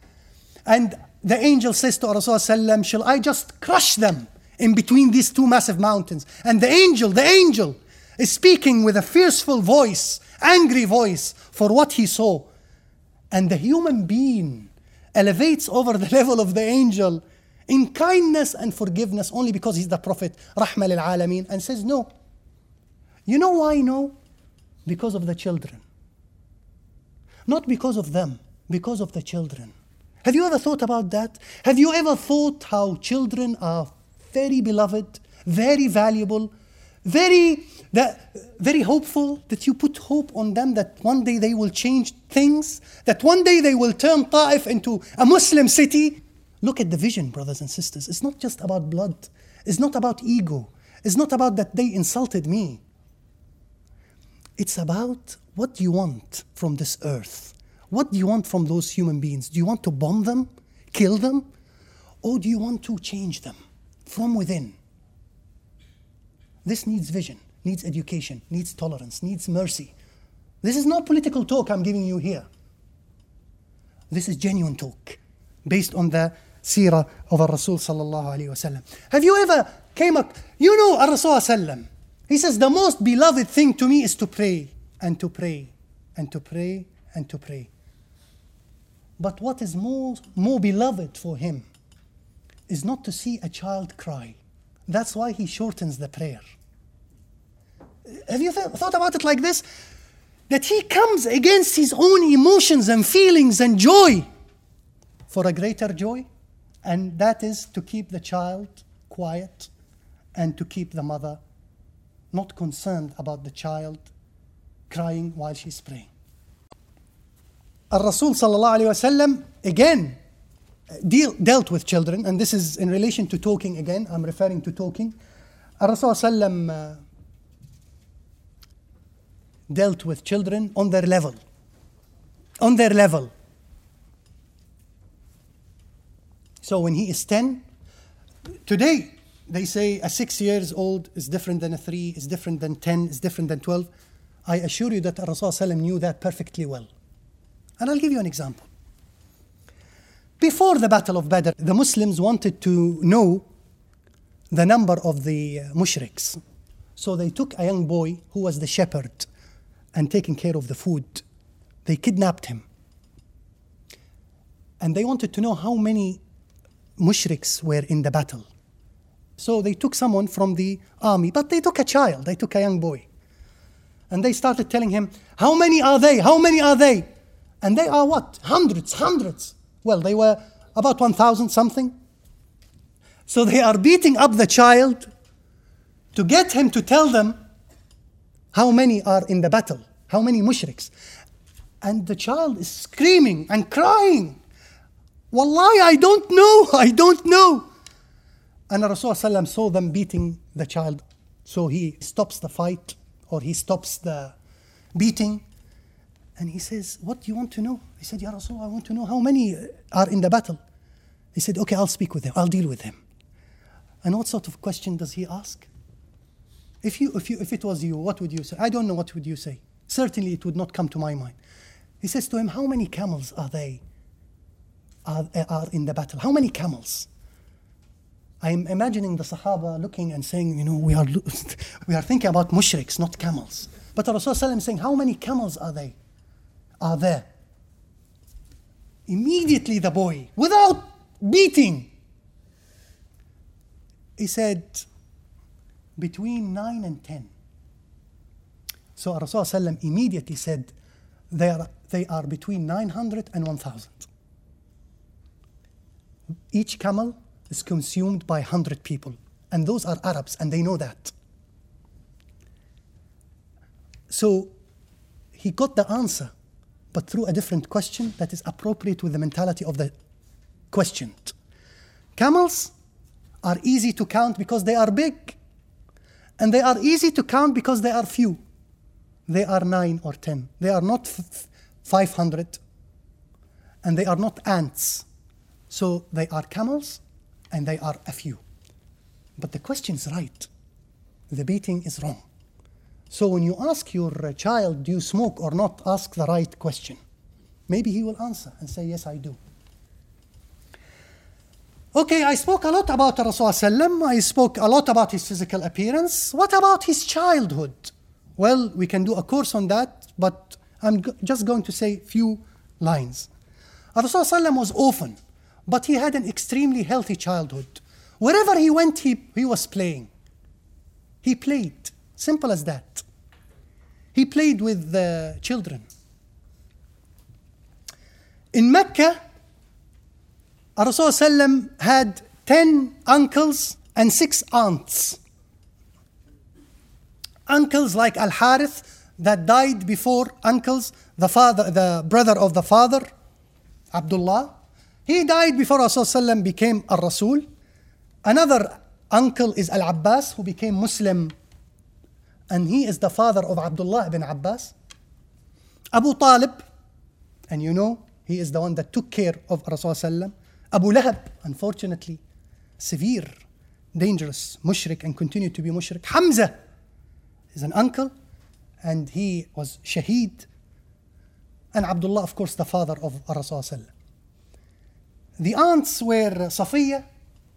And the angel says to Rasulullah, shall I just crush them in between these two massive mountains? And the angel, the angel is speaking with a fierceful voice, angry voice for what he saw. And the human being elevates over the level of the angel in kindness and forgiveness only because he's the Prophet, Rahma lil Alameen, and says no. You know why no? Because of the children. Not because of them, because of the children. Have you ever thought about that? Have you ever thought how children are very beloved, very valuable, very, that, very hopeful, that you put hope on them that one day they will change things, that one day they will turn Ta'if into a Muslim city? Look at the vision, brothers and sisters. It's not just about blood. It's not about ego. It's not about that they insulted me. It's about what do you want from this earth? What do you want from those human beings? Do you want to bomb them, kill them? Or do you want to change them from within? This needs vision, needs education, needs tolerance, needs mercy. This is not political talk I'm giving you here. This is genuine talk based on the seerah of our Rasul sallallahu alayhi wa sallam. Have you ever came up, you know our Rasul sallam, he says the most beloved thing to me is to pray and to pray and to pray and to pray. But what is more, more beloved for him is not to see a child cry. That's why he shortens the prayer. Have you th- thought about it like this? that he comes against his own emotions and feelings and joy for a greater joy, and that is to keep the child quiet and to keep the mother not concerned about the child crying while she's praying. Al-Rasul sallallahu alayhi wa sallam again deal, dealt with children, and this is in relation to talking again, I'm referring to talking. Al-Rasul sallallahu alayhi wa sallam dealt with children on their level. On their level. So when he is ten, today they say a six years old is different than a three, is different than ten, is different than twelve. I assure you that Rasul sallallahu alaihi wasallam knew that perfectly well. And I'll give you an example. Before the Battle of Badr, the Muslims wanted to know the number of the mushriks. So they took a young boy who was the shepherd and taking care of the food. They kidnapped him. And they wanted to know how many mushriks were in the battle. So they took someone from the army, but they took a child, they took a young boy. And they started telling him, how many are they? How many are they? And they are what? Hundreds, hundreds. Well, they were about one thousand something. So they are beating up the child to get him to tell them how many are in the battle, how many mushriks. And the child is screaming and crying. Wallahi, I don't know, I don't know. And Rasulullah saw them beating the child. So he stops the fight, or he stops the beating. And he says, what do you want to know? He said, Ya Rasul, I want to know how many are in the battle. He said, okay, I'll speak with him, I'll deal with him. And what sort of question does he ask? If you, if you, if it was you, what would you say? I don't know what would you say. Certainly it would not come to my mind. He says to him, how many camels are they, are, are in the battle? How many camels? I'm imagining the Sahaba looking and saying, you know, we are, we are thinking about mushriks, not camels. But Rasulullah is saying, how many camels are they? Are there? Immediately the boy, without beating, he said, between nine and ten. So Rasulullah immediately said, they are, they are between nine hundred and one thousand. Each camel is consumed by one hundred people. And those are Arabs, and they know that. So he got the answer, but through a different question that is appropriate with the mentality of the questioned. Camels are easy to count because they are big. And they are easy to count because they are few. They are nine or ten. They are not f- five hundred. And they are not ants. So they are camels and they are a few. But the question is right. The beating is wrong. So when you ask your child, do you smoke or not, ask the right question. Maybe he will answer and say, yes, I do. Okay, I spoke a lot about Rasulullah. I spoke a lot about his physical appearance. What about his childhood? Well, we can do a course on that, but I'm g- just going to say a few lines. Rasulullah was orphan, but he had an extremely healthy childhood. Wherever he went, he, he was playing. He played. Simple as that. He played with the children. In Mecca, Rasulullah had ten uncles and six aunts. Uncles like Al-Harith that died before uncles, the father, the brother of the father, Abdullah. He died before Rasulullah became Al-Rasul. Another uncle is Al-Abbas, who became Muslim, and he is the father of Abdullah ibn Abbas. Abu Talib, and you know, he is the one that took care of Rasulullah. Abu Lahab, unfortunately, severe, dangerous, mushrik, and continued to be mushrik. Hamza is an uncle, and he was shaheed. And Abdullah, of course, the father of Rasulullah. The aunts were Safiya.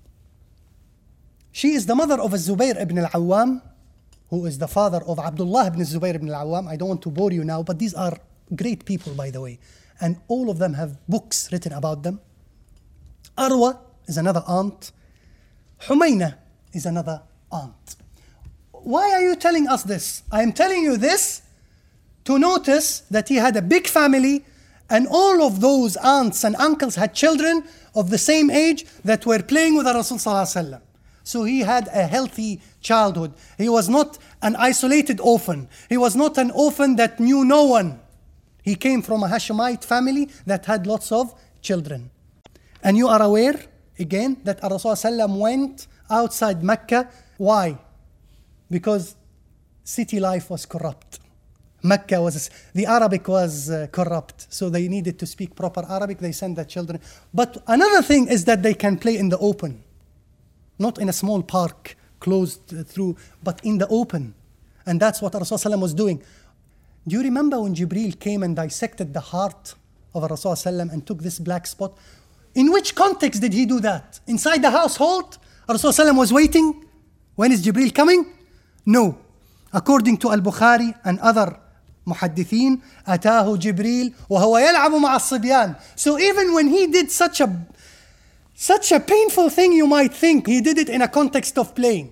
She is the mother of Zubayr ibn al-Awwam, who is the father of Abdullah ibn Zubayr ibn al-Awwam. I don't want to bore you now, but these are great people, by the way. And all of them have books written about them. Arwa is another aunt. Humayna is another aunt. Why are you telling us this? I am telling you this to notice that he had a big family and all of those aunts and uncles had children of the same age that were playing with the Rasul sallallahu alaihi wasallam. So he had a healthy childhood. He was not an isolated orphan. He was not an orphan that knew no one. He came from a Hashemite family that had lots of children. And you are aware, again, that Rasul sallallahu alaihi wasallam went outside Mecca. Why? Because city life was corrupt. Mecca was, the Arabic was uh, corrupt. So they needed to speak proper Arabic. They sent their children. But another thing is that they can play in the open. Not in a small park, closed uh, through, but in the open. And that's what Rasul sallallahu alaihi wasallam was doing. Do you remember when Jibreel came and dissected the heart of Rasul sallallahu alaihi wasallam and took this black spot? In which context did he do that? Inside the household? Rasul sallallahu alaihi wasallam was waiting. When is Jibreel coming? No. According to Al-Bukhari and other muhaddithin, أتاه جبريل وهو يلعب مع الصبيان. So even when he did such a such a painful thing, you might think he did it in a context of playing.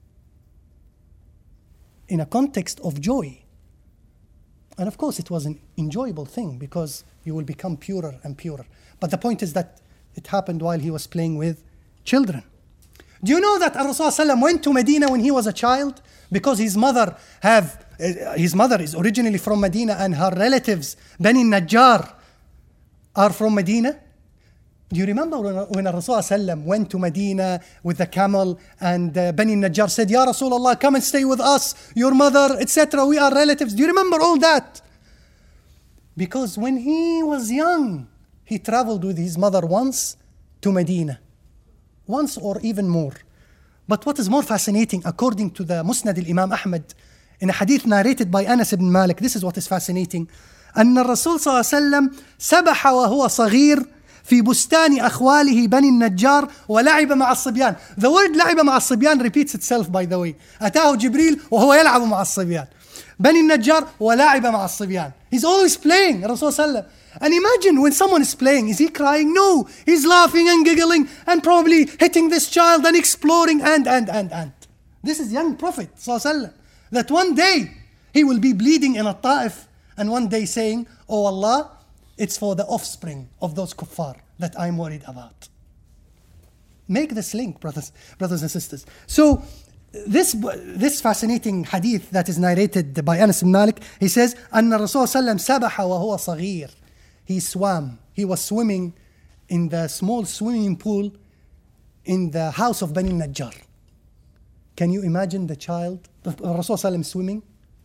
In a context of joy. And of course it was an enjoyable thing because you will become purer and purer. But the point is that it happened while he was playing with children. Do you know that Rasul sallallahu alaihi wasallam went to Medina when he was a child? Because his mother have uh, his mother is originally from Medina and her relatives, Bani Najjar, are from Medina. Do you remember when, when Rasul sallallahu alaihi wasallam went to Medina with the camel and uh, Bani Najjar said, Ya Rasulullah, come and stay with us, your mother, et cetera. We are relatives. Do you remember all that? Because when he was young, he traveled with his mother once to Medina. Once or even more. But what is more fascinating, according to the Musnad al-Imam Ahmad, in a hadith narrated by Anas ibn Malik, this is what is fascinating. أن الرسول صلى الله عليه وسلم سبح وهو صغير في بستان أخواله بني النجار ولعب مع الصبيان. The word لعب مع الصبيان repeats itself, by the way. أتاه جبريل وهو يلعب مع الصبيان. بني النجار ولعب مع الصبيان. He's always playing, Rasul sallallahu alaihi wasallam. And imagine when someone is playing, is he crying? No, he's laughing and giggling and probably hitting this child and exploring and, and, and, and. This is young Prophet sallallahu alaihi wasallam. That one day he will be bleeding in a Ta'if and one day saying, oh Allah, it's for the offspring of those kuffar that I'm worried about. Make this link, brothers, brothers and sisters. So this this fascinating hadith that is narrated by Anas ibn Malik, he says, أن الرسول صلى الله عليه وسلم سبح وهو صغير. He swam. He was swimming in the small swimming pool in the house of Bani Najjar. Can you imagine the child, Rasul sallallahu swimming?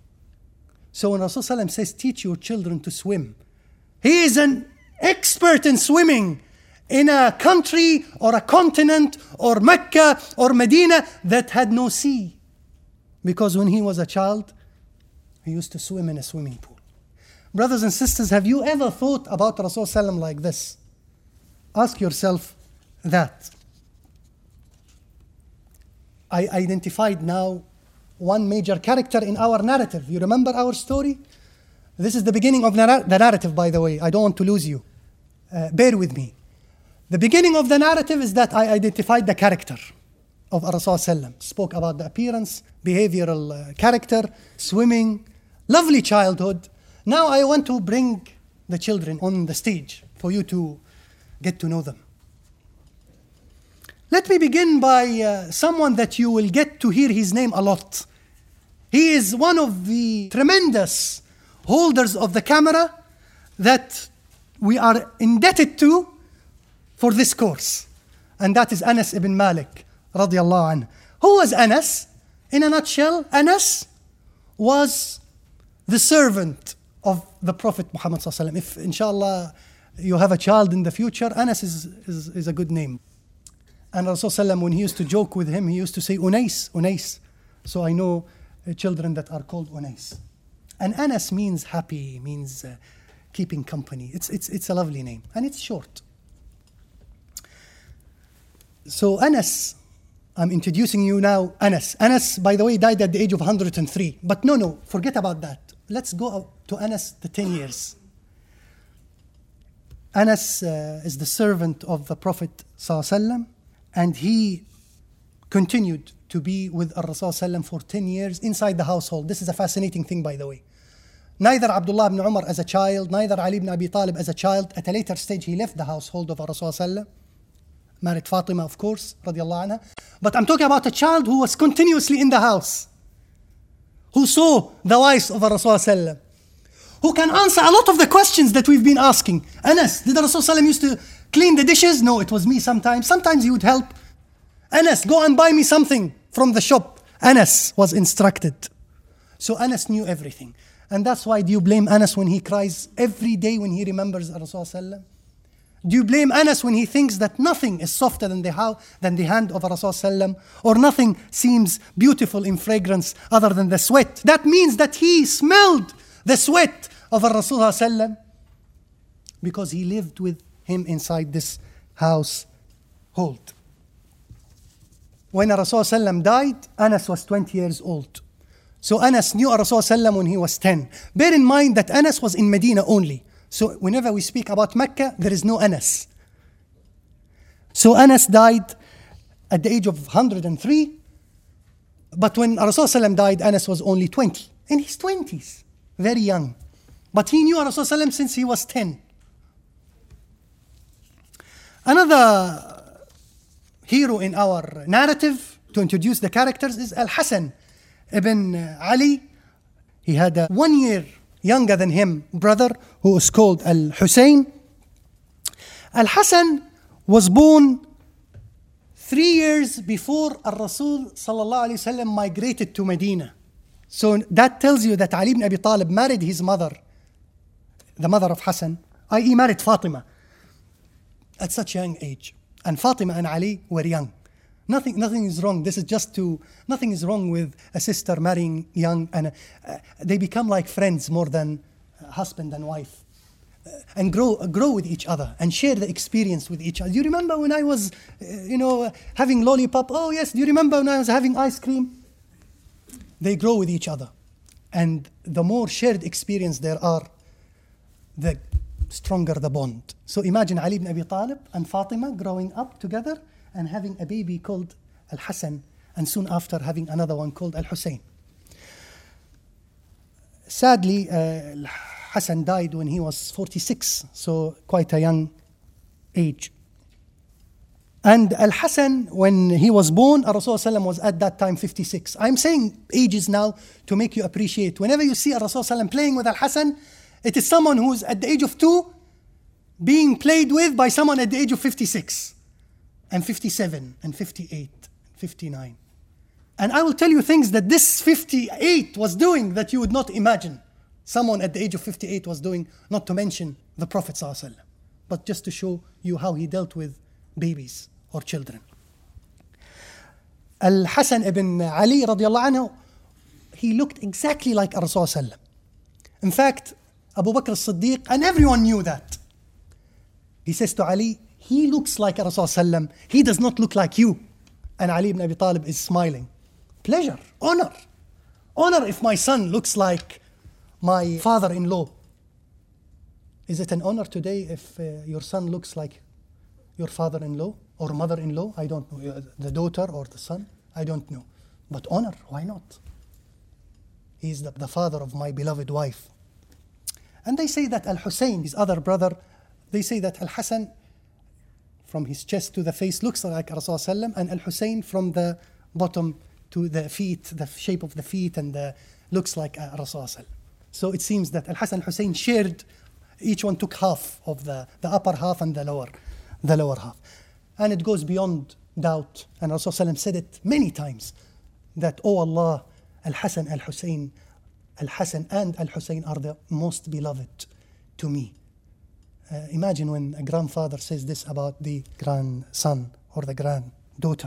So when Rasul sallallahu says, teach your children to swim, he is an expert in swimming in a country or a continent or Mecca or Medina that had no sea. Because when he was a child, he used to swim in a swimming pool. Brothers and sisters, have you ever thought about Rasul sallallahu like this? Ask yourself that. I identified now one major character in our narrative. You remember our story? This is the beginning of the narrative, by the way. I don't want to lose you. Uh, bear with me. The beginning of the narrative is that I identified the character of Rasul sallallahu. Spoke about the appearance, behavioral uh, character, swimming, lovely childhood. Now I want to bring the children on the stage for you to get to know them. Let me begin by uh, someone that you will get to hear his name a lot. He is one of the tremendous holders of the camera that we are indebted to for this course. And that is Anas ibn Malik, radiallahu anhu. Who was Anas? In a nutshell, Anas was the servant of the Prophet Muhammad sallallahu alaihi wasallam. If inshallah you have a child in the future, Anas is, is, is a good name. And Rasul sallallahu when he used to joke with him, he used to say Unais, Unais. So I know uh, children that are called Unais. And Anas means happy, means uh, keeping company. It's, it's, it's a lovely name and it's short. So Anas, I'm introducing you now, Anas. Anas, by the way, died at the age of one hundred three. But no, no, forget about that. Let's go to Anas, the ten years. Anas uh, is the servant of the Prophet ﷺ, and he continued to be with Rasul ﷺ for ten years inside the household. This is a fascinating thing, by the way. neither Abdullah ibn Umar as a child, neither Ali ibn Abi Talib as a child. At a later stage, he left the household of Rasulullah, married Fatima, of course, radiallahu anha. But I'm talking about a child who was continuously in the house, who saw the wives of Rasulullah, who can answer a lot of the questions that we've been asking. Anas, did Rasulullah used to clean the dishes? No, it was me sometimes. Sometimes he would help. Anas, go and buy me something from the shop. Anas was instructed. So Anas knew everything. And that's why do you blame Anas when he cries every day when he remembers Rasulullah? Do you blame Anas when he thinks that nothing is softer than the, how, than the hand of Rasulullah, or nothing seems beautiful in fragrance other than the sweat? That means that he smelled the sweat of Rasulullah because he lived with him inside this household. When Rasulullah died, Anas was twenty years old. So Anas knew Rasulullah when he was ten. Bear in mind that Anas was in Medina only. So whenever we speak about Mecca, there is no Anas. So Anas died at the age of one hundred three. But when Rasulullah died, Anas was only twenty. In his twenties. Very young. But he knew Rasulullah since he was ten. Another hero in our narrative to introduce the characters is Al-Hasan ibn Ali. He had a one year younger than him brother who was called Al-Hussein. Al-Hasan was born three years before Al-Rasul sallallahu alayhi wasallam migrated to Medina. So that tells you that Ali ibn Abi Talib married his mother, the mother of Hassan, that is married Fatima at such a young age. And Fatima and Ali were young. Nothing, nothing is wrong. This is just to, nothing is wrong with a sister marrying young, and uh, they become like friends more than uh, husband and wife, uh, and grow, uh, grow with each other and share the experience with each other. Do you remember when I was, uh, you know, uh, having lollipop? Oh yes. Do you remember when I was having ice cream? They grow with each other, and the more shared experience there are, the stronger the bond. So imagine Ali ibn Abi Talib and Fatima growing up together and having a baby called Al-Hasan, and soon after having another one called Al-Hussein. Sadly, uh, Hassan died when he was forty-six, so quite a young age. And Al-Hasan, when he was born, Rasulullah was at that time fifty-six. I'm saying ages now to make you appreciate. Whenever you see Rasulullah playing with Al-Hasan, it is someone who's at the age of two being played with by someone at the age of fifty-six and fifty-seven and fifty-eight and fifty-nine. And I will tell you things that this fifty-eight was doing that you would not imagine someone at the age of fifty-eight was doing, not to mention the Prophet ﷺ, but just to show you how he dealt with babies or children. Al-Hasan ibn Ali radiallahu anhu, he looked exactly like Rasulullah. In fact, Abu Bakr as-Siddiq, and everyone knew that. He says to Ali, he looks like Rasulullah, he does not look like you. And Ali ibn Abi Talib is smiling. Pleasure, honor. Honor if my son looks like my father-in-law. Is it an honor today if uh, your son looks like your father-in-law or mother-in-law? I don't know. The daughter or the son? I don't know. But honor, why not? He is the, the father of my beloved wife. And they say that Al-Hussein, his other brother, they say that Al-Hasan from his chest to the face looks like Rasulullah, and Al-Hussein from the bottom to the feet, the shape of the feet, and the, looks like uh, Rasulullah. So it seems that Al-Hasan and Hussein shared, each one took half of the, the upper half and the lower, the lower half. And it goes beyond doubt. And Rasulullah said it many times, that, oh Allah, Al-Hasan, Al-Hussein, Al-Hasan and Al-Hussein are the most beloved to me. Uh, imagine when a grandfather says this about the grandson or the granddaughter.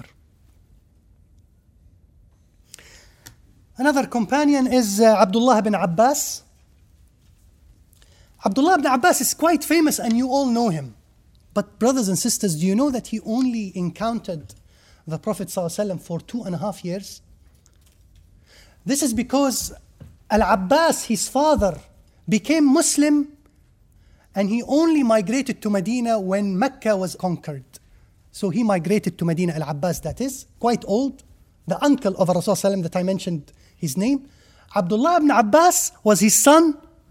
Another companion is uh, Abdullah ibn Abbas. Abdullah ibn Abbas is quite famous and you all know him. But brothers and sisters, do you know that he only encountered the Prophet ﷺ for two and a half years? This is because Al-Abbas, his father, became Muslim and he only migrated to Medina when Mecca was conquered. So he migrated to Medina, Al-Abbas that is, quite old. The uncle of Rasulullah that I mentioned his name. Abdullah ibn Abbas was his son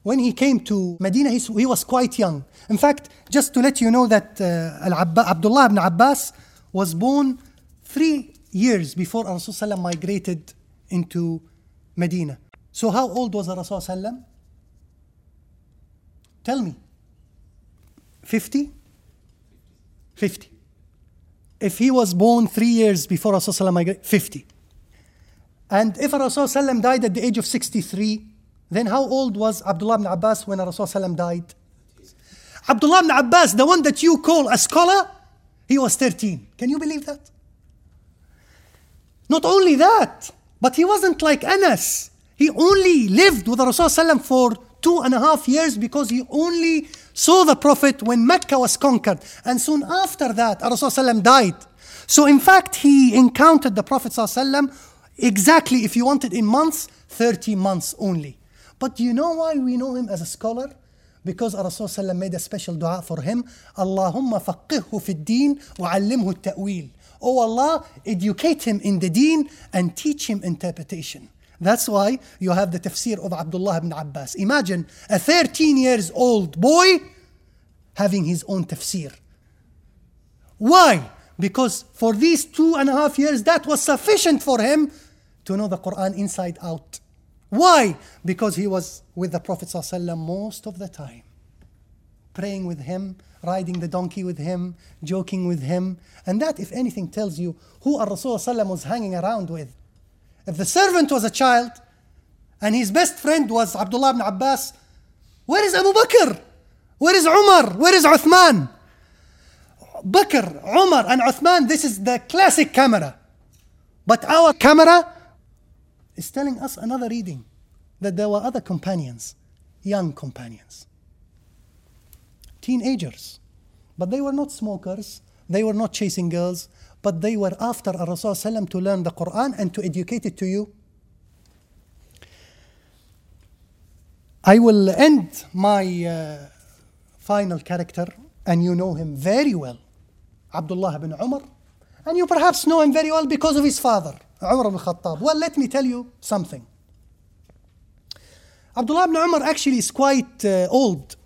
when he came to Medina, he, he was quite young. In fact, just to let you know that uh, Al-Abba, Abdullah ibn Abbas was born three years before Rasulullah migrated into Medina. So how old was Rasulullah? Tell me. fifty? fifty. If he was born three years before Rasulullah migrated, fifty. And if Rasulullah died at the age of sixty-three, then how old was Abdullah ibn Abbas when Rasulullah died? Abdullah ibn Abbas, the one that you call a scholar, he was thirteen. Can you believe that? Not only that, but he wasn't like Anas. He only lived with Rasulullah for two and a half years because he only saw the Prophet when Mecca was conquered. And soon after that, Rasulullah died. So in fact, he encountered the Prophet ﷺ exactly, if you want it in months, thirty months only. But do you know why we know him as a scholar? Because Rasulullah made a special dua for him. Allahumma faqihhu fi d-din wa 'allimhu at-ta'wil. Oh Allah, educate him in the deen and teach him interpretation. That's why you have the tafsir of Abdullah ibn Abbas. Imagine a thirteen years old boy having his own tafsir. Why? Because for these two and a half years, that was sufficient for him to know the Quran inside out. Why? Because he was with the Prophet ﷺ most of the time. Praying with him, riding the donkey with him, joking with him. And that, if anything, tells you who Ar-Rasul ﷺ was hanging around with. If the servant was a child, and his best friend was Abdullah ibn Abbas, where is Abu Bakr? Where is Umar? Where is Uthman? Bakr, Umar and Uthman, this is the classic camera. But our camera is telling us another reading, that there were other companions, young companions, teenagers. But they were not smokers, they were not chasing girls, but they were after Rasul ﷺ to learn the Quran and to educate it to you. I will end my uh, final character, and you know him very well, Abdullah ibn Umar, and you perhaps know him very well because of his father, Umar ibn Khattab. Well, let me tell you something. Abdullah ibn Umar actually is quite uh, old.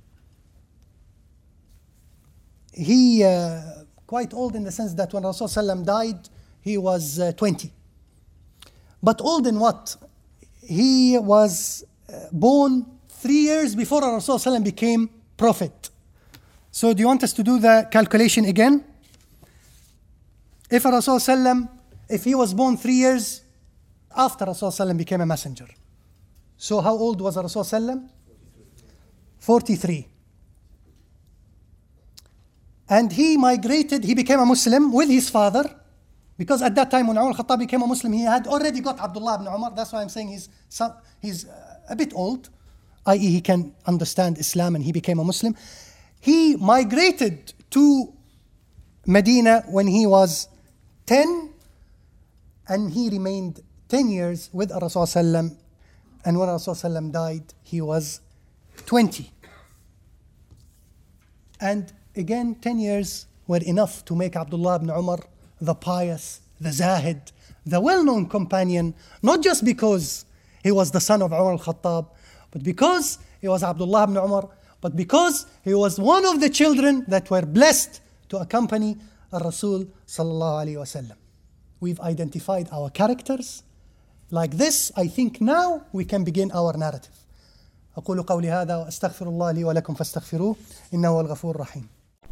He uh, quite old in the sense that when Rasulullah died, he was uh, twenty. But old in what? He was uh, born three years before Rasulullah became prophet. So do you want us to do the calculation again? If Rasulullah, if he was born three years after Rasulullah became a messenger, so how old was Rasulullah? forty-three. And he migrated, he became a Muslim with his father, because at that time when Umar al-Khattab became a Muslim, he had already got Abdullah ibn Umar. That's why I'm saying he's, some, he's a bit old, that is he can understand Islam and he became a Muslim. He migrated to Medina when he was ten, and he remained ten years with Rasulullah. And when Rasulullah died, he was twenty. And again, ten years were enough to make Abdullah ibn Umar the pious, the zahid, the well-known companion, not just because he was the son of Umar al-Khattab, but because he was Abdullah ibn Umar, but because he was one of the children that were blessed to accompany Rasul sallallahu alayhi wa sallam. We've identified our characters. Like this, I think now we can begin our narrative. أقول قولي هذا وأستغفر الله لي ولكم فاستغفروه إنه هو الغفور الرحيم.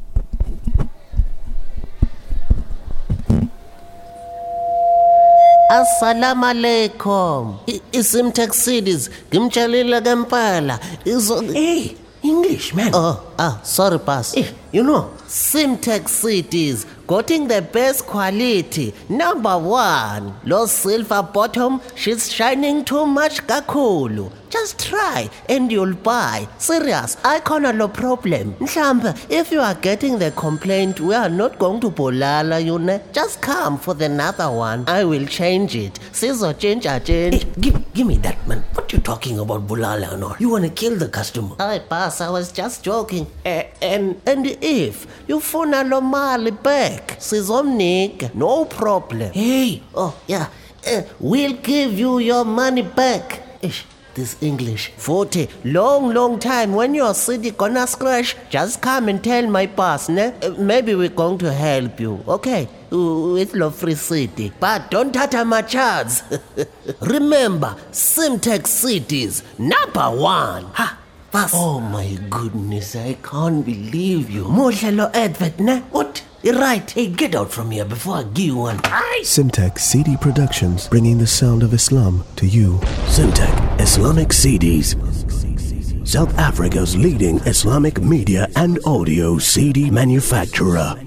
Assalamu alaikum. Isim Cities. Gimchalila Gampala. Hey, English, man. Oh, ah, sorry, pass. Hey, you know, Simtex Cities, getting the best quality. Number one, low silver bottom, she's shining too much kakulu. Just try and you'll buy. Serious, I can't no problem. Mhlamba, if you are getting the complaint, we are not going to Bolala, you know. Just come for the another one. I will change it. Sizo change, I change.
Hey, give, give me that, man. What you talking about Bolala or not? You want to kill the customer?
I pass, I was just joking. Uh, and, and if you phone a Lomali back, Sizomnik, no problem.
Hey!
Oh, yeah. Uh, we'll give you your money back.
Ish.
this English. forty, long, long time. When your city gonna scratch, just come and tell my boss, ne? Uh, maybe we're going to help you, okay? Uh, with Love Free City. But don't touch my charts. Remember, Simtex Cities, number one. Ha! Boss. Oh my goodness, I can't believe you. Mohlelo advert, ne? What? Right. Hey, get out from here before I give you one. Aye.
Simtek C D Productions, bringing the sound of Islam to you.
Simtek Islamic C Ds, South Africa's leading Islamic media and audio C D manufacturer.